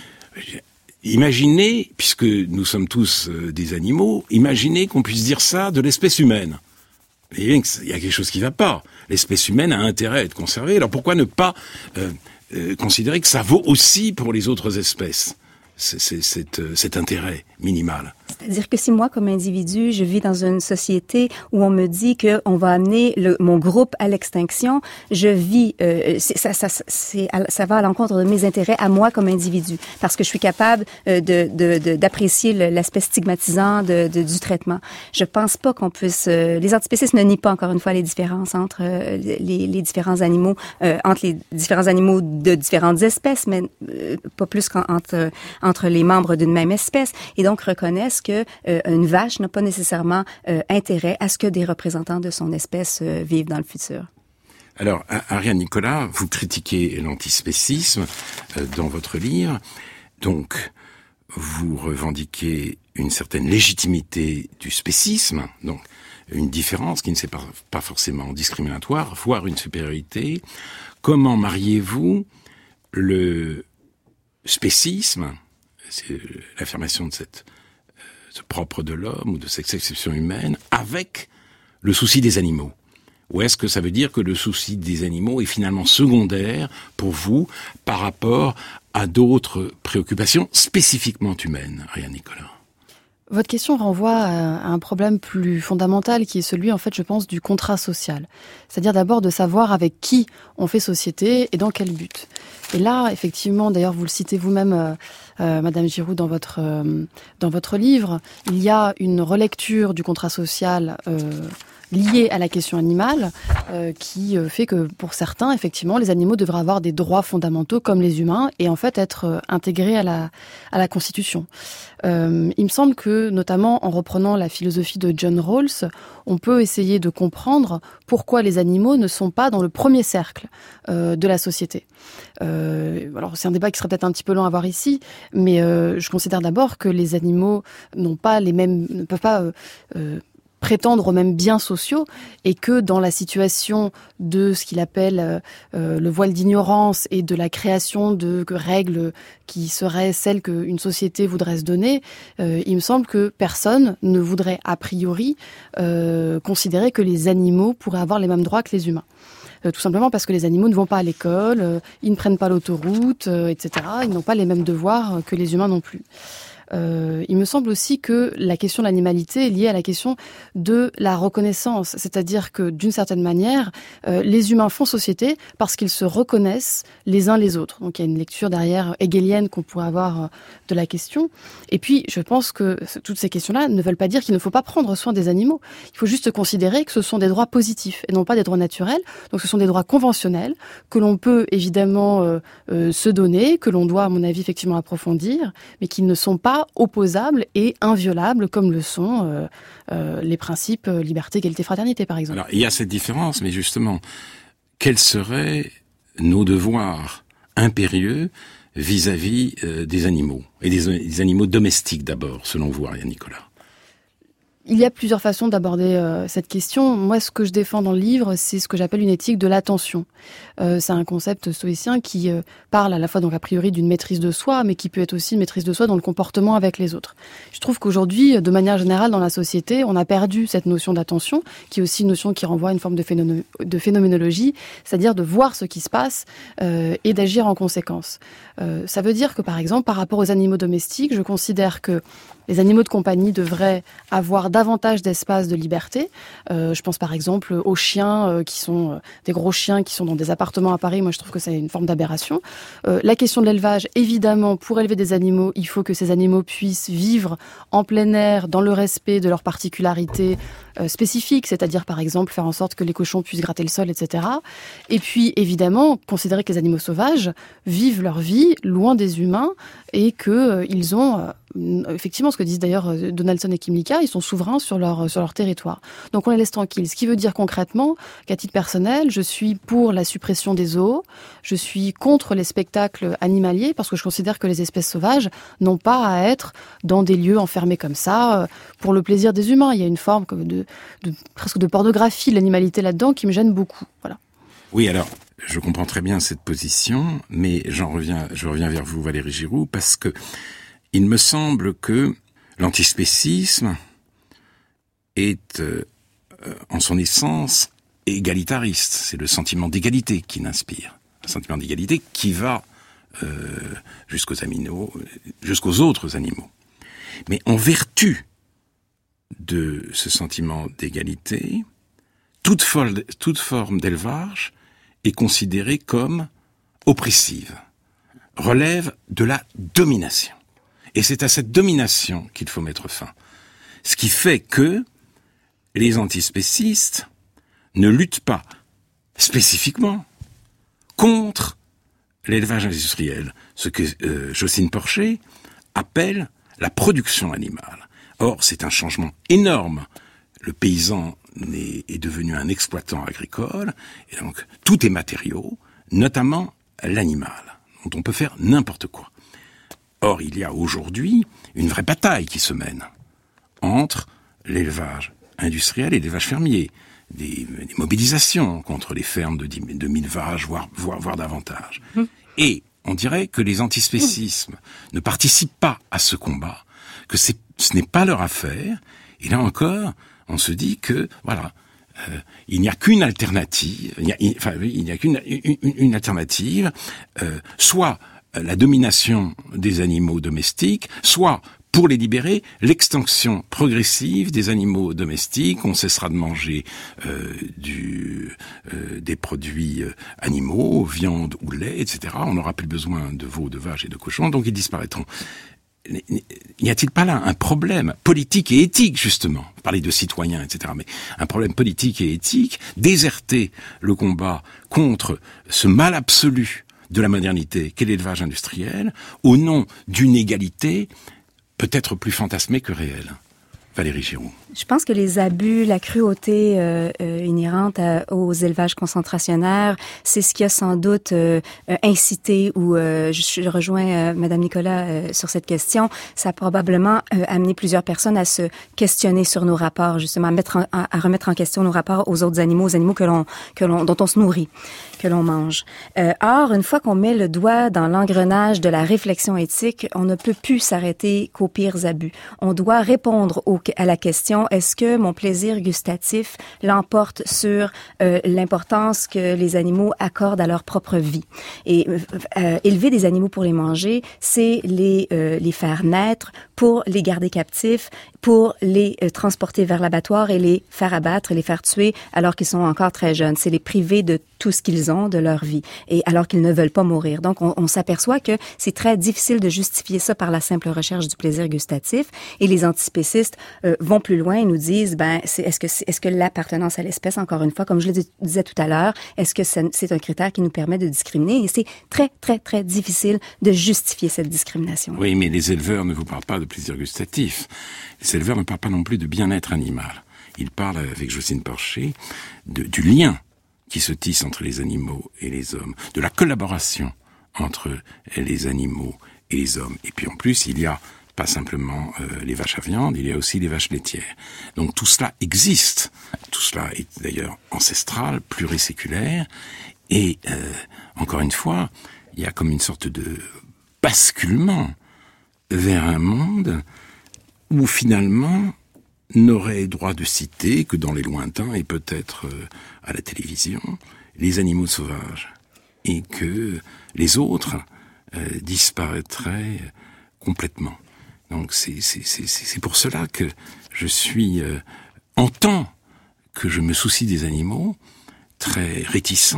Imaginez, puisque nous sommes tous euh, des animaux, imaginez qu'on puisse dire ça de l'espèce humaine. Vous voyez qu'il y a quelque chose qui ne va pas. L'espèce humaine a intérêt à être conservée, alors pourquoi ne pas euh, euh, considérer que ça vaut aussi pour les autres espèces ? C'est, c'est, c'est, euh, cet intérêt minimal. C'est-à-dire que si moi, comme individu, je vis dans une société où on me dit que on va amener le, mon groupe à l'extinction, je vis, euh, c'est, ça, ça, c'est, ça va à l'encontre de mes intérêts à moi comme individu, parce que je suis capable euh, de, de, de, d'apprécier le, l'aspect stigmatisant de, de, du traitement. Je pense pas qu'on puisse. Euh, les antispécistes ne nient pas encore une fois les différences entre euh, les, les différents animaux, euh, entre les différents animaux de différentes espèces, mais euh, pas plus qu'entre entre les membres d'une même espèce, et donc reconnaissent que euh, une vache n'a pas nécessairement euh, intérêt à ce que des représentants de son espèce euh, vivent dans le futur. Alors, Ariane Nicolas, vous critiquez l'antispécisme euh, dans votre livre, donc vous revendiquez une certaine légitimité du spécisme, donc une différence qui ne s'est pas, pas forcément discriminatoire, voire une supériorité. Comment mariez-vous le spécisme, c'est l'affirmation de cette ce propre de l'homme ou de cette exception humaine, avec le souci des animaux? Ou est-ce que ça veut dire que le souci des animaux est finalement secondaire pour vous par rapport à d'autres préoccupations spécifiquement humaines, Ariane Nicolas? Votre question renvoie à un problème plus fondamental qui est celui, en fait, je pense, du contrat social. C'est-à-dire d'abord de savoir avec qui on fait société et dans quel but. Et là, effectivement, d'ailleurs, vous le citez vous-même, euh, euh, Madame Giroux, dans votre euh, dans votre livre, il y a une relecture du contrat social euh, liée à la question animale, euh, qui fait que pour certains, effectivement, les animaux devraient avoir des droits fondamentaux comme les humains et en fait être euh, intégrés à la à la Constitution. Euh, il me semble que, notamment en reprenant la philosophie de John Rawls, on peut essayer de comprendre pourquoi les animaux ne sont pas dans le premier cercle euh, de la société. Euh, alors c'est un débat qui serait peut-être un petit peu long à voir ici, mais euh, je considère d'abord que les animaux n'ont pas les mêmes, ne peuvent pas euh, euh, prétendre aux mêmes biens sociaux et que dans la situation de ce qu'il appelle euh, le voile d'ignorance et de la création de règles qui seraient celles qu'une société voudrait se donner, euh, il me semble que personne ne voudrait a priori euh, considérer que les animaux pourraient avoir les mêmes droits que les humains. Euh, tout simplement parce que les animaux ne vont pas à l'école, euh, ils ne prennent pas l'autoroute, euh, et cetera. Ils n'ont pas les mêmes devoirs que les humains non plus. Euh, il me semble aussi que la question de l'animalité est liée à la question de la reconnaissance, c'est-à-dire que d'une certaine manière, euh, les humains font société parce qu'ils se reconnaissent les uns les autres. Donc il y a une lecture derrière hegelienne qu'on pourrait avoir euh, de la question. Et puis je pense que toutes ces questions-là ne veulent pas dire qu'il ne faut pas prendre soin des animaux. Il faut juste considérer que ce sont des droits positifs et non pas des droits naturels. Donc ce sont des droits conventionnels que l'on peut évidemment euh, euh, se donner, que l'on doit à mon avis effectivement approfondir, mais qui ne sont pas opposables et inviolables comme le sont euh, euh, les principes euh, liberté, égalité, fraternité, par exemple. Alors, il y a cette différence, mais justement, quels seraient nos devoirs impérieux vis-à-vis euh, des animaux, et des, des animaux domestiques d'abord, selon vous, Ariane Nicolas? Il y a plusieurs façons d'aborder euh, cette question. Moi, ce que je défends dans le livre, c'est ce que j'appelle une éthique de l'attention. Euh, c'est un concept stoïcien qui euh, parle à la fois, donc a priori, d'une maîtrise de soi, mais qui peut être aussi une maîtrise de soi dans le comportement avec les autres. Je trouve qu'aujourd'hui, de manière générale, dans la société, on a perdu cette notion d'attention, qui est aussi une notion qui renvoie à une forme de, phénomé- de phénoménologie, c'est-à-dire de voir ce qui se passe euh, et d'agir en conséquence. Euh, ça veut dire que, par exemple, par rapport aux animaux domestiques, je considère que les animaux de compagnie devraient avoir davantage d'espace de liberté. Euh, je pense par exemple aux chiens euh, qui sont euh, des gros chiens qui sont dans des appartements à Paris. Moi, je trouve que c'est une forme d'aberration. Euh, la question de l'élevage, évidemment, pour élever des animaux, il faut que ces animaux puissent vivre en plein air, dans le respect de leurs particularités euh, spécifiques, c'est-à-dire par exemple faire en sorte que les cochons puissent gratter le sol, et cetera. Et puis évidemment, considérer que les animaux sauvages vivent leur vie loin des humains et que euh, ils ont euh, effectivement, ce que disent d'ailleurs Donaldson et Kymlicka, ils sont souverains sur leur, sur leur territoire. Donc on les laisse tranquilles. Ce qui veut dire concrètement qu'à titre personnel, je suis pour la suppression des zoos, je suis contre les spectacles animaliers, parce que je considère que les espèces sauvages n'ont pas à être dans des lieux enfermés comme ça, pour le plaisir des humains. Il y a une forme de, de presque de pornographie de l'animalité là-dedans qui me gêne beaucoup. Voilà. Oui, alors, je comprends très bien cette position, mais j'en reviens, je reviens vers vous, Valérie Giroux, parce que il me semble que l'antispécisme est, euh, en son essence, égalitariste. C'est le sentiment d'égalité qui l'inspire. Un sentiment d'égalité qui va euh, jusqu'aux animaux, jusqu'aux autres animaux. Mais en vertu de ce sentiment d'égalité, toute, fol- toute forme d'élevage est considérée comme oppressive, relève de la domination. Et c'est à cette domination qu'il faut mettre fin. Ce qui fait que les antispécistes ne luttent pas spécifiquement contre l'élevage industriel, ce que euh, Jocelyne Porcher appelle la production animale. Or, c'est un changement énorme. Le paysan est, est devenu un exploitant agricole, et donc tout est matériau, notamment l'animal, dont on peut faire n'importe quoi. Or, il y a aujourd'hui une vraie bataille qui se mène entre l'élevage industriel et l'élevage fermier. Des, des mobilisations contre les fermes de, dix, de mille vaches, voire, voire, voire davantage. Mmh. Et on dirait que les antispécismes mmh. ne participent pas à ce combat, que c'est, ce n'est pas leur affaire. Et là encore, on se dit que, voilà, euh, il n'y a qu'une alternative, il n'y a, il, enfin, il n'y a qu'une une, une alternative, euh, soit la domination des animaux domestiques, soit pour les libérer, l'extinction progressive des animaux domestiques. On cessera de manger euh, du, euh, des produits euh, animaux, viande ou lait, et cetera. On n'aura plus besoin de veaux, de vaches et de cochons, donc ils disparaîtront. N'y a-t-il pas là un problème politique et éthique, justement? Parler de citoyens, et cetera. Mais un problème politique et éthique, déserter le combat contre ce mal absolu de la modernité qu'est l'élevage industriel, au nom d'une égalité peut-être plus fantasmée que réelle. Valérie Giroux. Je pense que les abus, la cruauté euh, euh, inhérente à, aux élevages concentrationnaires, c'est ce qui a sans doute euh, euh, incité, ou euh, je, je rejoins euh, Madame Nicolas euh, sur cette question, ça a probablement euh, amené plusieurs personnes à se questionner sur nos rapports, justement, à, mettre en, à, à remettre en question nos rapports aux autres animaux, aux animaux que l'on, que l'on, dont on se nourrit, que l'on mange. Euh, or, une fois qu'on met le doigt dans l'engrenage de la réflexion éthique, on ne peut plus s'arrêter qu'aux pires abus. On doit répondre au, à la question: est-ce que mon plaisir gustatif l'emporte sur euh, l'importance que les animaux accordent à leur propre vie? Et euh, élever des animaux pour les manger, c'est les euh, les faire naître pour les garder captifs, pour les euh, transporter vers l'abattoir et les faire abattre, les faire tuer alors qu'ils sont encore très jeunes. C'est les priver de tout ce qu'ils ont, de leur vie, et alors qu'ils ne veulent pas mourir. Donc, on, on s'aperçoit que c'est très difficile de justifier ça par la simple recherche du plaisir gustatif. Et les antispécistes euh, vont plus loin et nous disent, ben, c'est, est-ce que c'est, est-ce que l'appartenance à l'espèce, encore une fois, comme je le dis, disais tout à l'heure, est-ce que c'est, c'est un critère qui nous permet de discriminer? Et c'est très, très, très difficile de justifier cette discrimination. Oui, mais les éleveurs ne vous parlent pas de plaisir gustatif. Les éleveurs ne parlent pas non plus de bien-être animal. Ils parlent, avec Jocelyne Porcher, de, du lien qui se tisse entre les animaux et les hommes, de la collaboration entre les animaux et les hommes. Et puis en plus, il y a pas simplement euh, les vaches à viande, il y a aussi les vaches laitières. Donc tout cela existe. Tout cela est d'ailleurs ancestral, pluriséculaire. Et euh, encore une fois, il y a comme une sorte de basculement vers un monde où finalement n'aurait droit de citer que dans les lointains et peut-être euh, à la télévision les animaux sauvages, et que les autres euh, disparaîtraient complètement. Donc c'est, c'est, c'est, c'est pour cela que je suis, euh, en tant que je me soucie des animaux, très réticent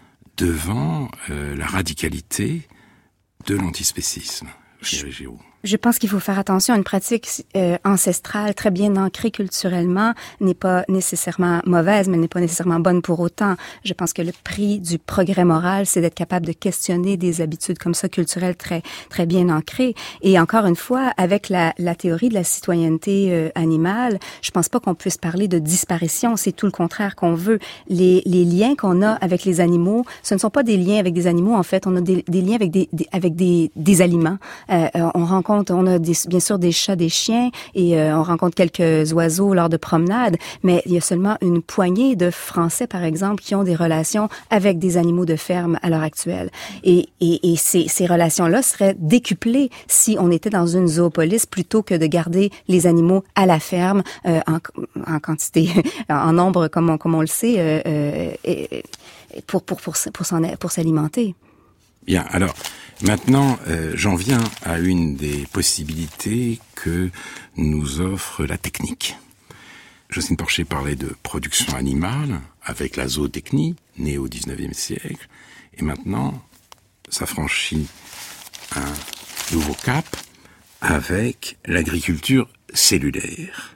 devant euh, la radicalité de l'antispécisme. Valérie Giroux. Je pense qu'il faut faire attention. Une pratique euh, ancestrale, très bien ancrée culturellement, n'est pas nécessairement mauvaise, mais n'est pas nécessairement bonne pour autant. Je pense que le prix du progrès moral, c'est d'être capable de questionner des habitudes comme ça, culturelles, très très bien ancrées. Et encore une fois, avec la, la théorie de la citoyenneté euh, animale, je pense pas qu'on puisse parler de disparition. C'est tout le contraire qu'on veut. Les, les liens qu'on a avec les animaux, ce ne sont pas des liens avec des animaux. En fait, on a des, des liens avec des, des avec des, des aliments. Euh, on rencontre On a des, bien sûr des chats, des chiens, et euh, on rencontre quelques oiseaux lors de promenades, mais il y a seulement une poignée de Français, par exemple, qui ont des relations avec des animaux de ferme à l'heure actuelle. Et, et, et ces, ces relations-là seraient décuplées si on était dans une zoopolis plutôt que de garder les animaux à la ferme euh, en, en quantité, en nombre, comme on, comme on le sait, euh, euh, et, pour, pour, pour, pour, s'en, pour s'alimenter. Bien, alors, maintenant, euh, j'en viens à une des possibilités que nous offre la technique. Jocelyne Porcher parlait de production animale avec la zootechnie, née au dix-neuvième siècle, et maintenant, ça franchit un nouveau cap avec l'agriculture cellulaire.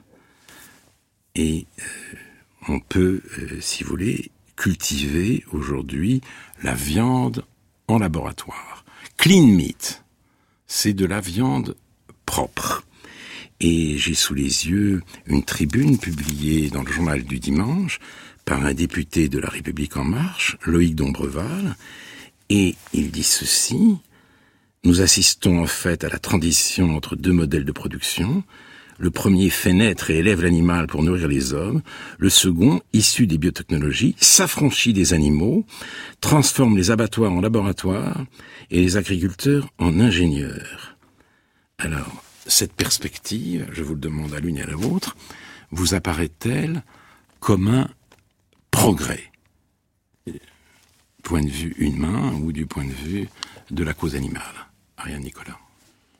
Et euh, on peut, euh, si vous voulez, cultiver aujourd'hui la viande en laboratoire. Clean meat, c'est de la viande propre. Et j'ai sous les yeux une tribune publiée dans le journal du dimanche par un député de La République En Marche, Loïc Dombreval, et il dit ceci: nous assistons en fait à la transition entre deux modèles de production. Le premier fait naître et élève l'animal pour nourrir les hommes. Le second, issu des biotechnologies, s'affranchit des animaux, transforme les abattoirs en laboratoires et les agriculteurs en ingénieurs. Alors, cette perspective, je vous le demande à l'une et à l'autre, vous apparaît-elle comme un progrès, du point de vue humain ou du point de vue de la cause animale? Ariane Nicolas.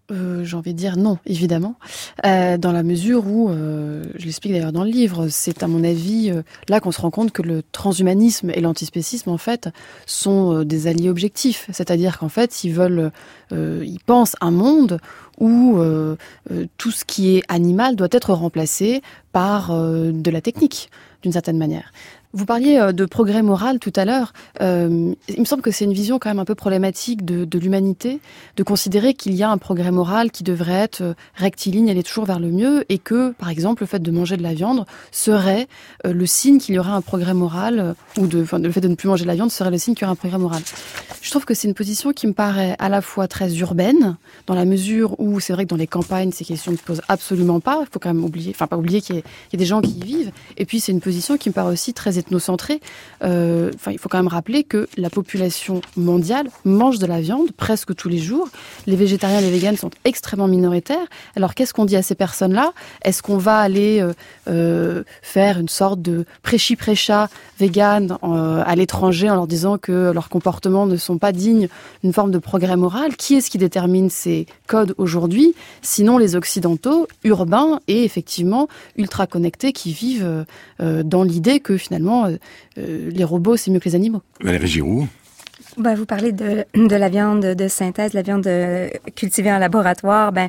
Euh, j'ai envie de dire non, évidemment, euh, dans la mesure où, euh, je l'explique d'ailleurs dans le livre, c'est à mon avis euh, là qu'on se rend compte que le transhumanisme et l'antispécisme, en fait, sont euh, des alliés objectifs. C'est-à-dire qu'en fait, ils veulent, euh, ils pensent un monde où euh, euh, tout ce qui est animal doit être remplacé par euh, de la technique, d'une certaine manière. Vous parliez de progrès moral tout à l'heure. Euh, il me semble que c'est une vision quand même un peu problématique de, de l'humanité, de considérer qu'il y a un progrès moral qui devrait être rectiligne, aller toujours vers le mieux, et que, par exemple, le fait de manger de la viande serait euh, le signe qu'il y aurait un progrès moral, euh, ou de, enfin, le fait de ne plus manger de la viande serait le signe qu'il y aurait un progrès moral. Je trouve que c'est une position qui me paraît à la fois très urbaine, dans la mesure où c'est vrai que dans les campagnes, ces questions ne se posent absolument pas. Il faut quand même oublier, enfin pas oublier qu'il y, ait, qu'il y ait des gens qui y vivent. Et puis c'est une position qui me paraît aussi très ethnocentrée. Euh, enfin, il faut quand même rappeler que la population mondiale mange de la viande presque tous les jours. Les végétariens et les véganes sont extrêmement minoritaires. Alors qu'est-ce qu'on dit à ces personnes-là ? Est-ce qu'on va aller euh, euh, faire une sorte de prêchi-prêcha végane euh, à l'étranger en leur disant que leurs comportements ne sont pas dignes d'une forme de progrès moral ? Qui est-ce qui détermine ces codes aujourd'hui ? Sinon les Occidentaux, urbains et effectivement ultra connectés qui vivent euh, dans l'idée que finalement euh, les robots c'est mieux que les animaux. Valérie Giroux. Ben, vous parlez de, de la viande de synthèse, la viande euh, cultivée en laboratoire. Ben,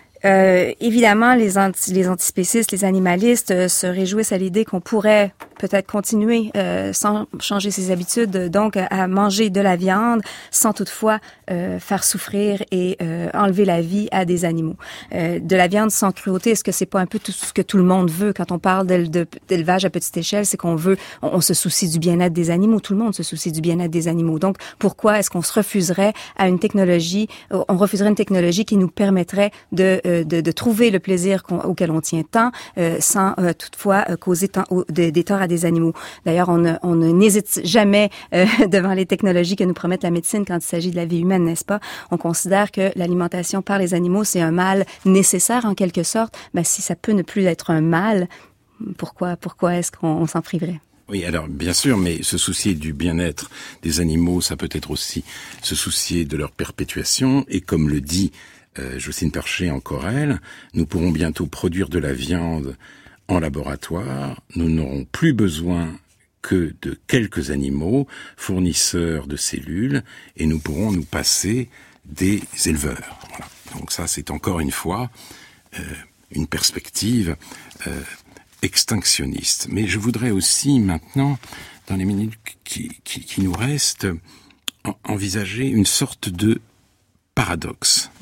euh, évidemment, les, anti, les antispécistes, les animalistes euh, se réjouissent à l'idée qu'on pourrait peut-être continuer euh, sans changer ses habitudes, donc à manger de la viande sans toutefois euh, faire souffrir et euh, enlever la vie à des animaux. Euh, de la viande sans cruauté, est-ce que c'est pas un peu tout ce que tout le monde veut quand on parle d'élevage à petite échelle? C'est qu'on veut, on, on se soucie du bien-être des animaux. Tout le monde se soucie du bien-être des animaux. Donc, pourquoi est-ce qu'on se refuserait à une technologie, on refuserait une technologie qui nous permettrait de, de, de trouver le plaisir auquel on tient tant, euh, sans euh, toutefois euh, causer tant, de, des torts à des animaux. D'ailleurs, on, on n'hésite jamais euh, devant les technologies que nous promettent la médecine quand il s'agit de la vie humaine, n'est-ce pas? On considère que l'alimentation par les animaux, c'est un mal nécessaire en quelque sorte. Ben, si ça peut ne plus être un mal, pourquoi, pourquoi est-ce qu'on s'en priverait? Oui, alors bien sûr, mais se soucier du bien-être des animaux, ça peut être aussi se soucier de leur perpétuation. Et comme le dit euh, Jocelyne Percher en Corel, nous pourrons bientôt produire de la viande en laboratoire, nous n'aurons plus besoin que de quelques animaux, fournisseurs de cellules, et nous pourrons nous passer des éleveurs. Voilà. Donc ça, c'est encore une fois euh, une perspective euh, extinctionniste. Mais je voudrais aussi maintenant, dans les minutes qui, qui, qui nous restent, en, envisager une sorte de paradoxe.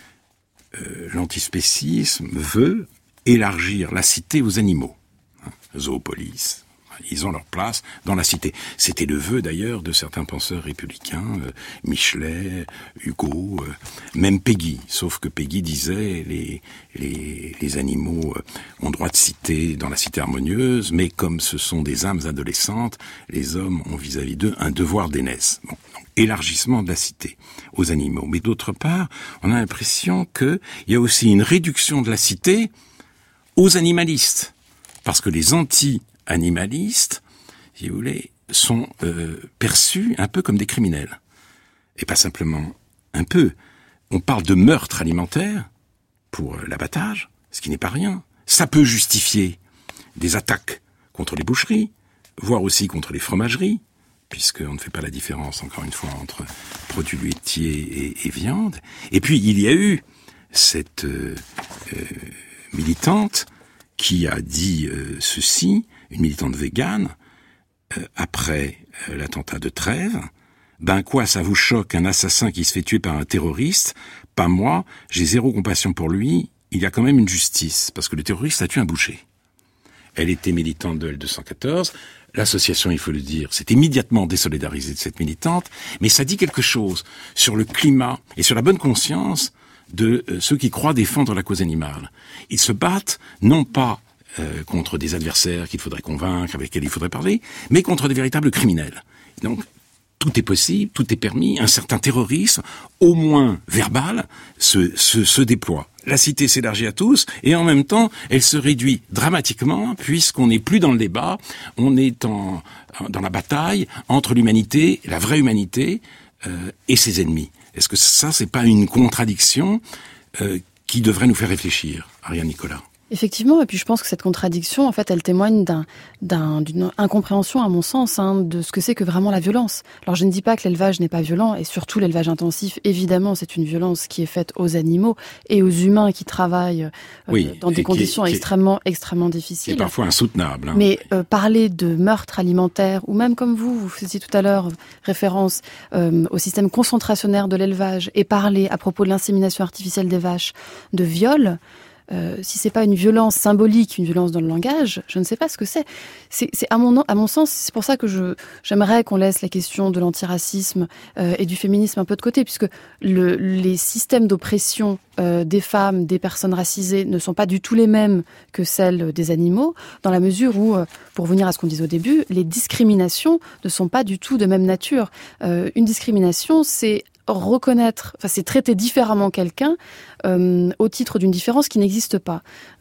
Euh, l'antispécisme veut élargir la cité aux animaux. Hein, Zoopolis, ils ont leur place dans la cité. C'était le vœu d'ailleurs de certains penseurs républicains, euh, Michelet, Hugo, euh, même Péguy. Sauf que Péguy disait les les, les animaux euh, ont droit de cité dans la cité harmonieuse, mais comme ce sont des âmes adolescentes, les hommes ont vis-à-vis d'eux un devoir d'aînesse. Bon, donc, élargissement de la cité aux animaux. Mais d'autre part, on a l'impression qu'il y a aussi une réduction de la cité aux animalistes, parce que les anti-animalistes, si vous voulez, sont euh, perçus un peu comme des criminels. Et pas simplement un peu. On parle de meurtre alimentaire pour euh, l'abattage, ce qui n'est pas rien. Ça peut justifier des attaques contre les boucheries, voire aussi contre les fromageries, puisqu'on ne fait pas la différence, encore une fois, entre produits laitiers et, et viande. Et puis, il y a eu cette... Euh, euh, militante qui a dit euh, ceci, une militante végane, euh, après euh, l'attentat de Trèves, ben quoi, ça vous choque un assassin qui se fait tuer par un terroriste? Pas moi, j'ai zéro compassion pour lui, il y a quand même une justice, parce que le terroriste a tué un boucher. Elle était militante de L deux cent quatorze, l'association, il faut le dire, s'est immédiatement désolidarisée de cette militante, mais ça dit quelque chose sur le climat et sur la bonne conscience de euh, ceux qui croient défendre la cause animale. Ils se battent non pas euh, contre des adversaires qu'il faudrait convaincre, avec lesquels il faudrait parler, mais contre des véritables criminels. Donc, tout est possible, tout est permis, un certain terrorisme, au moins verbal, se, se, se déploie. La cité s'élargit à tous, et en même temps, elle se réduit dramatiquement, puisqu'on n'est plus dans le débat, on est en, dans la bataille entre l'humanité, la vraie humanité, euh, et ses ennemis. Est-ce que ça, c'est pas une contradiction euh, qui devrait nous faire réfléchir, Ariane Nicolas. Effectivement, et puis je pense que cette contradiction, en fait, elle témoigne d'un, d'un, d'une incompréhension, à mon sens, hein, de ce que c'est que vraiment la violence. Alors, je ne dis pas que l'élevage n'est pas violent, et surtout l'élevage intensif, évidemment, c'est une violence qui est faite aux animaux et aux humains qui travaillent euh, oui, dans des conditions qui est, extrêmement, extrêmement difficiles. Qui est parfois insoutenable. Hein. Mais euh, parler de meurtre alimentaire, ou même comme vous, vous faisiez tout à l'heure référence euh, au système concentrationnaire de l'élevage, et parler à propos de l'insémination artificielle des vaches, de viol. Euh, si c'est pas une violence symbolique, une violence dans le langage, je ne sais pas ce que c'est. C'est, c'est à mon à mon sens, c'est pour ça que je j'aimerais qu'on laisse la question de l'antiracisme euh, et du féminisme un peu de côté, puisque le, les systèmes d'oppression euh, des femmes, des personnes racisées, ne sont pas du tout les mêmes que celles des animaux, dans la mesure où, euh, pour revenir à ce qu'on disait au début, les discriminations ne sont pas du tout de même nature. Euh, une discrimination, c'est reconnaître, enfin c'est traiter différemment quelqu'un euh, au titre d'une différence qui n'existe pas.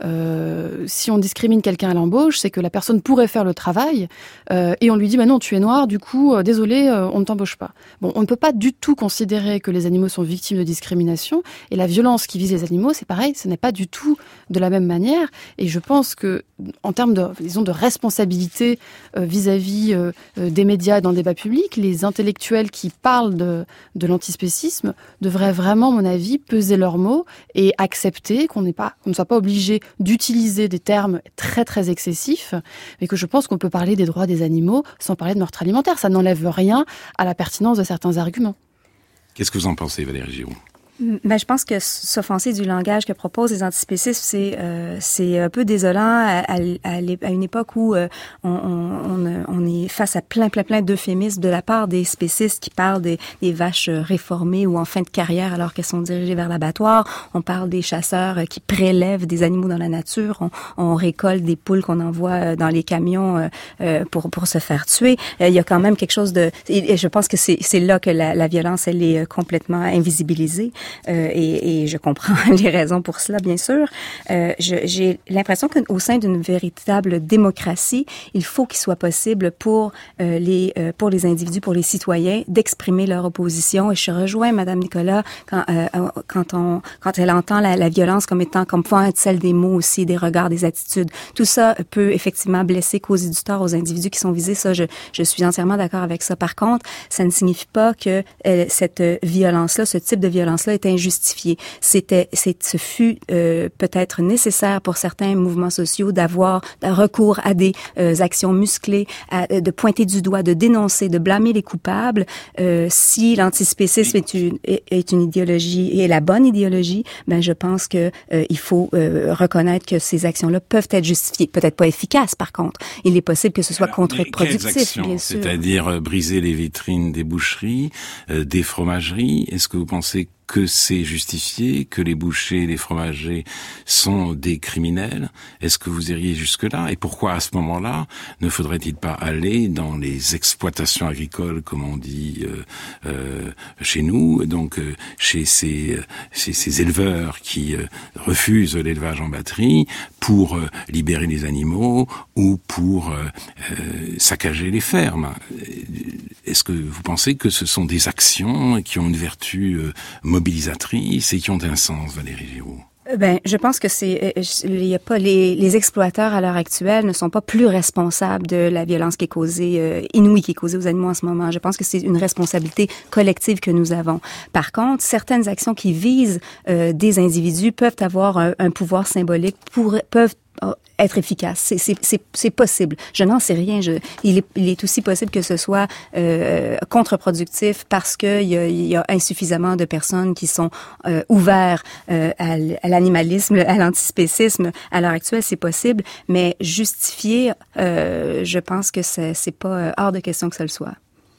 Euh, si on discrimine quelqu'un à l'embauche, c'est que la personne pourrait faire le travail euh, et on lui dit bah non, tu es noir, du coup euh, désolé, euh, on ne t'embauche pas. Bon, on ne peut pas du tout considérer que les animaux sont victimes de discrimination, et la violence qui vise les animaux, c'est pareil, ce n'est pas du tout de la même manière. Et je pense que en termes de, disons, de responsabilité euh, vis-à-vis euh, des médias dans le débat public, les intellectuels qui parlent de, de l'antispécisme devraient vraiment, à mon avis, peser leurs mots et accepter qu'on n'est pas, qu'on ne soit pas obligé d'utiliser des termes très très excessifs, mais que je pense qu'on peut parler des droits des animaux sans parler de meurtre alimentaire. Ça n'enlève rien à la pertinence de certains arguments. Qu'est-ce que vous en pensez, Valérie Giraud? Ben, je pense que s'offenser du langage que proposent les antispécistes, c'est euh, c'est un peu désolant à, à, à une époque où euh, on, on, on est face à plein, plein, plein d'euphémismes de la part des spécistes qui parlent des, des vaches réformées ou en fin de carrière alors qu'elles sont dirigées vers l'abattoir. On parle des chasseurs qui prélèvent des animaux dans la nature. On, on récolte des poules qu'on envoie dans les camions euh, pour pour se faire tuer. Il y a quand même quelque chose de... Et je pense que c'est c'est là que la, la violence, elle est complètement invisibilisée. Euh, et, et je comprends les raisons pour cela, bien sûr. Euh, je, j'ai l'impression qu'au sein d'une véritable démocratie, il faut qu'il soit possible pour euh, les euh, pour les individus, pour les citoyens, d'exprimer leur opposition. Et je rejoins Madame Nicolas quand euh, quand on quand elle entend la, la violence comme étant comme pouvant être celle des mots aussi, des regards, des attitudes. Tout ça peut effectivement blesser, causer du tort aux individus qui sont visés. Ça, je je suis entièrement d'accord avec ça. Par contre, ça ne signifie pas que euh, cette violence-là, ce type de violence-là est injustifié. C'était, c'est, ce fut euh, peut-être nécessaire pour certains mouvements sociaux d'avoir recours à des euh, actions musclées, à, de pointer du doigt, de dénoncer, de blâmer les coupables. Euh, si l'antispécisme est une, est, est une idéologie et la bonne idéologie, ben je pense que euh, il faut euh, reconnaître que ces actions-là peuvent être justifiées, peut-être pas efficaces. Par contre, il est possible que ce soit Alors, contre-productif, bien sûr. C'est-à-dire euh, briser les vitrines des boucheries, euh, des fromageries. Est-ce que vous pensez que c'est justifié, que les bouchers et les fromagers sont des criminels? Est-ce que vous iriez jusque-là? Et pourquoi, à ce moment-là, ne faudrait-il pas aller dans les exploitations agricoles, comme on dit euh, euh, chez nous, donc euh, chez ces, chez ces éleveurs qui euh, refusent l'élevage en batterie pour euh, libérer les animaux ou pour euh, euh, saccager les fermes? Est-ce que vous pensez que ce sont des actions qui ont une vertu euh, mobilisatrices et qui ont un sens, Valérie Giraud? Ben, je pense que c'est, il y a pas les, les exploiteurs à l'heure actuelle ne sont pas plus responsables de la violence qui est causée, euh, inouïe qui est causée aux animaux en ce moment. Je pense que c'est une responsabilité collective que nous avons. Par contre, certaines actions qui visent euh, des individus peuvent avoir un, un pouvoir symbolique, pour, peuvent être efficace. C'est, c'est, c'est, c'est possible. Je n'en sais rien. Je, il, est, il est aussi possible que ce soit euh, contre-productif parce qu'il y a, il y a insuffisamment de personnes qui sont euh, ouvertes euh, à, à l'animalisme, à l'antispécisme. À l'heure actuelle, c'est possible, mais justifier, euh, je pense que c'est, c'est pas hors de question que ça le soit.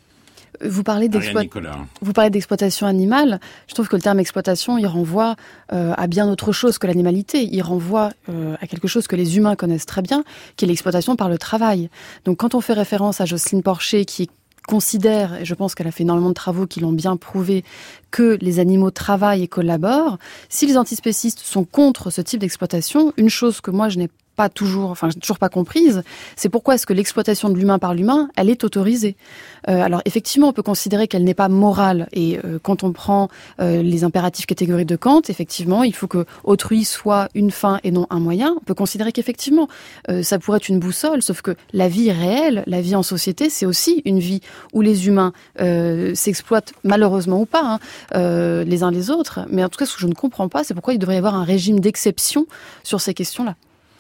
Vous parlez, d'exploit... vous parlez d'exploitation animale. Je trouve que le terme exploitation, il renvoie euh, à bien autre chose que l'animalité. Il renvoie euh, à quelque chose que les humains connaissent très bien, qui est l'exploitation par le travail. Donc quand on fait référence à Jocelyne Porcher, qui considère, et je pense qu'elle a fait énormément de travaux qui l'ont bien prouvé, que les animaux travaillent et collaborent, si les antispécistes sont contre ce type d'exploitation, une chose que moi je n'ai pas toujours, enfin toujours pas comprise, c'est pourquoi est-ce que l'exploitation de l'humain par l'humain, elle est autorisée. Euh, alors effectivement, on peut considérer qu'elle n'est pas morale, et euh, quand on prend euh, les impératifs catégoriques de Kant, effectivement, il faut que autrui soit une fin et non un moyen. On peut considérer qu'effectivement, euh, ça pourrait être une boussole, sauf que la vie réelle, la vie en société, c'est aussi une vie où les humains euh, s'exploitent malheureusement ou pas, hein, euh, les uns les autres. Mais en tout cas, ce que je ne comprends pas, c'est pourquoi il devrait y avoir un régime d'exception sur ces questions-là.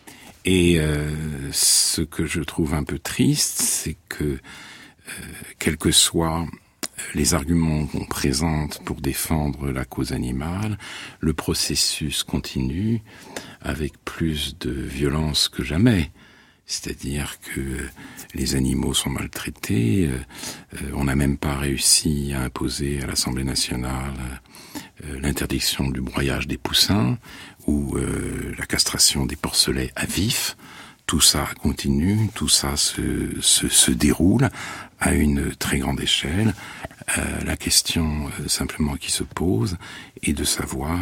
Et euh, ce que je trouve un peu triste, c'est que, euh, quels que soient les arguments qu'on présente pour défendre la cause animale, le processus continue avec plus de violence que jamais. C'est-à-dire que les animaux sont maltraités, euh, on n'a même pas réussi à imposer à l'Assemblée nationale euh, l'interdiction du broyage des poussins ou euh, la castration des porcelets à vif. Tout ça continue, tout ça se, se, se déroule à une très grande échelle. Euh, la question euh, simplement qui se pose est de savoir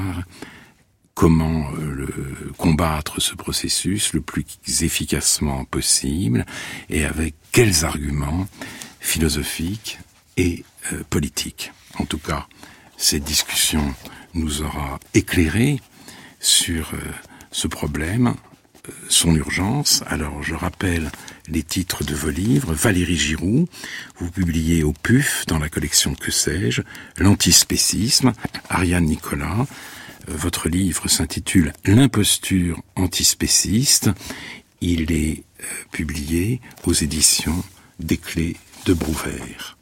comment euh, le, combattre ce processus le plus efficacement possible et avec quels arguments philosophiques et euh, politiques. En tout cas, cette discussion nous aura éclairés sur euh, ce problème, euh, son urgence. Alors, je rappelle les titres de vos livres. Valérie Giroux, vous publiez au P U F, dans la collection Que sais-je, L'antispécisme. Ariane Nicolas, euh, votre livre s'intitule L'imposture antispéciste. Il est euh, publié aux éditions des Clés de Brouwer.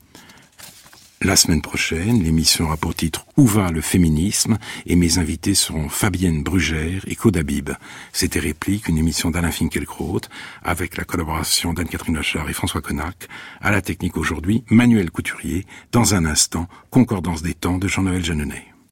La semaine prochaine, l'émission aura pour titre « Où va le féminisme ?» et mes invités seront Fabienne Brugère et Claude Habib. C'était Réplique, une émission d'Alain Finkielkraut avec la collaboration d'Anne-Catherine Lochard et François Connac. À la technique aujourd'hui, Manuel Couturier. Dans un instant, Concordance des temps de Jean-Noël Jeanneney.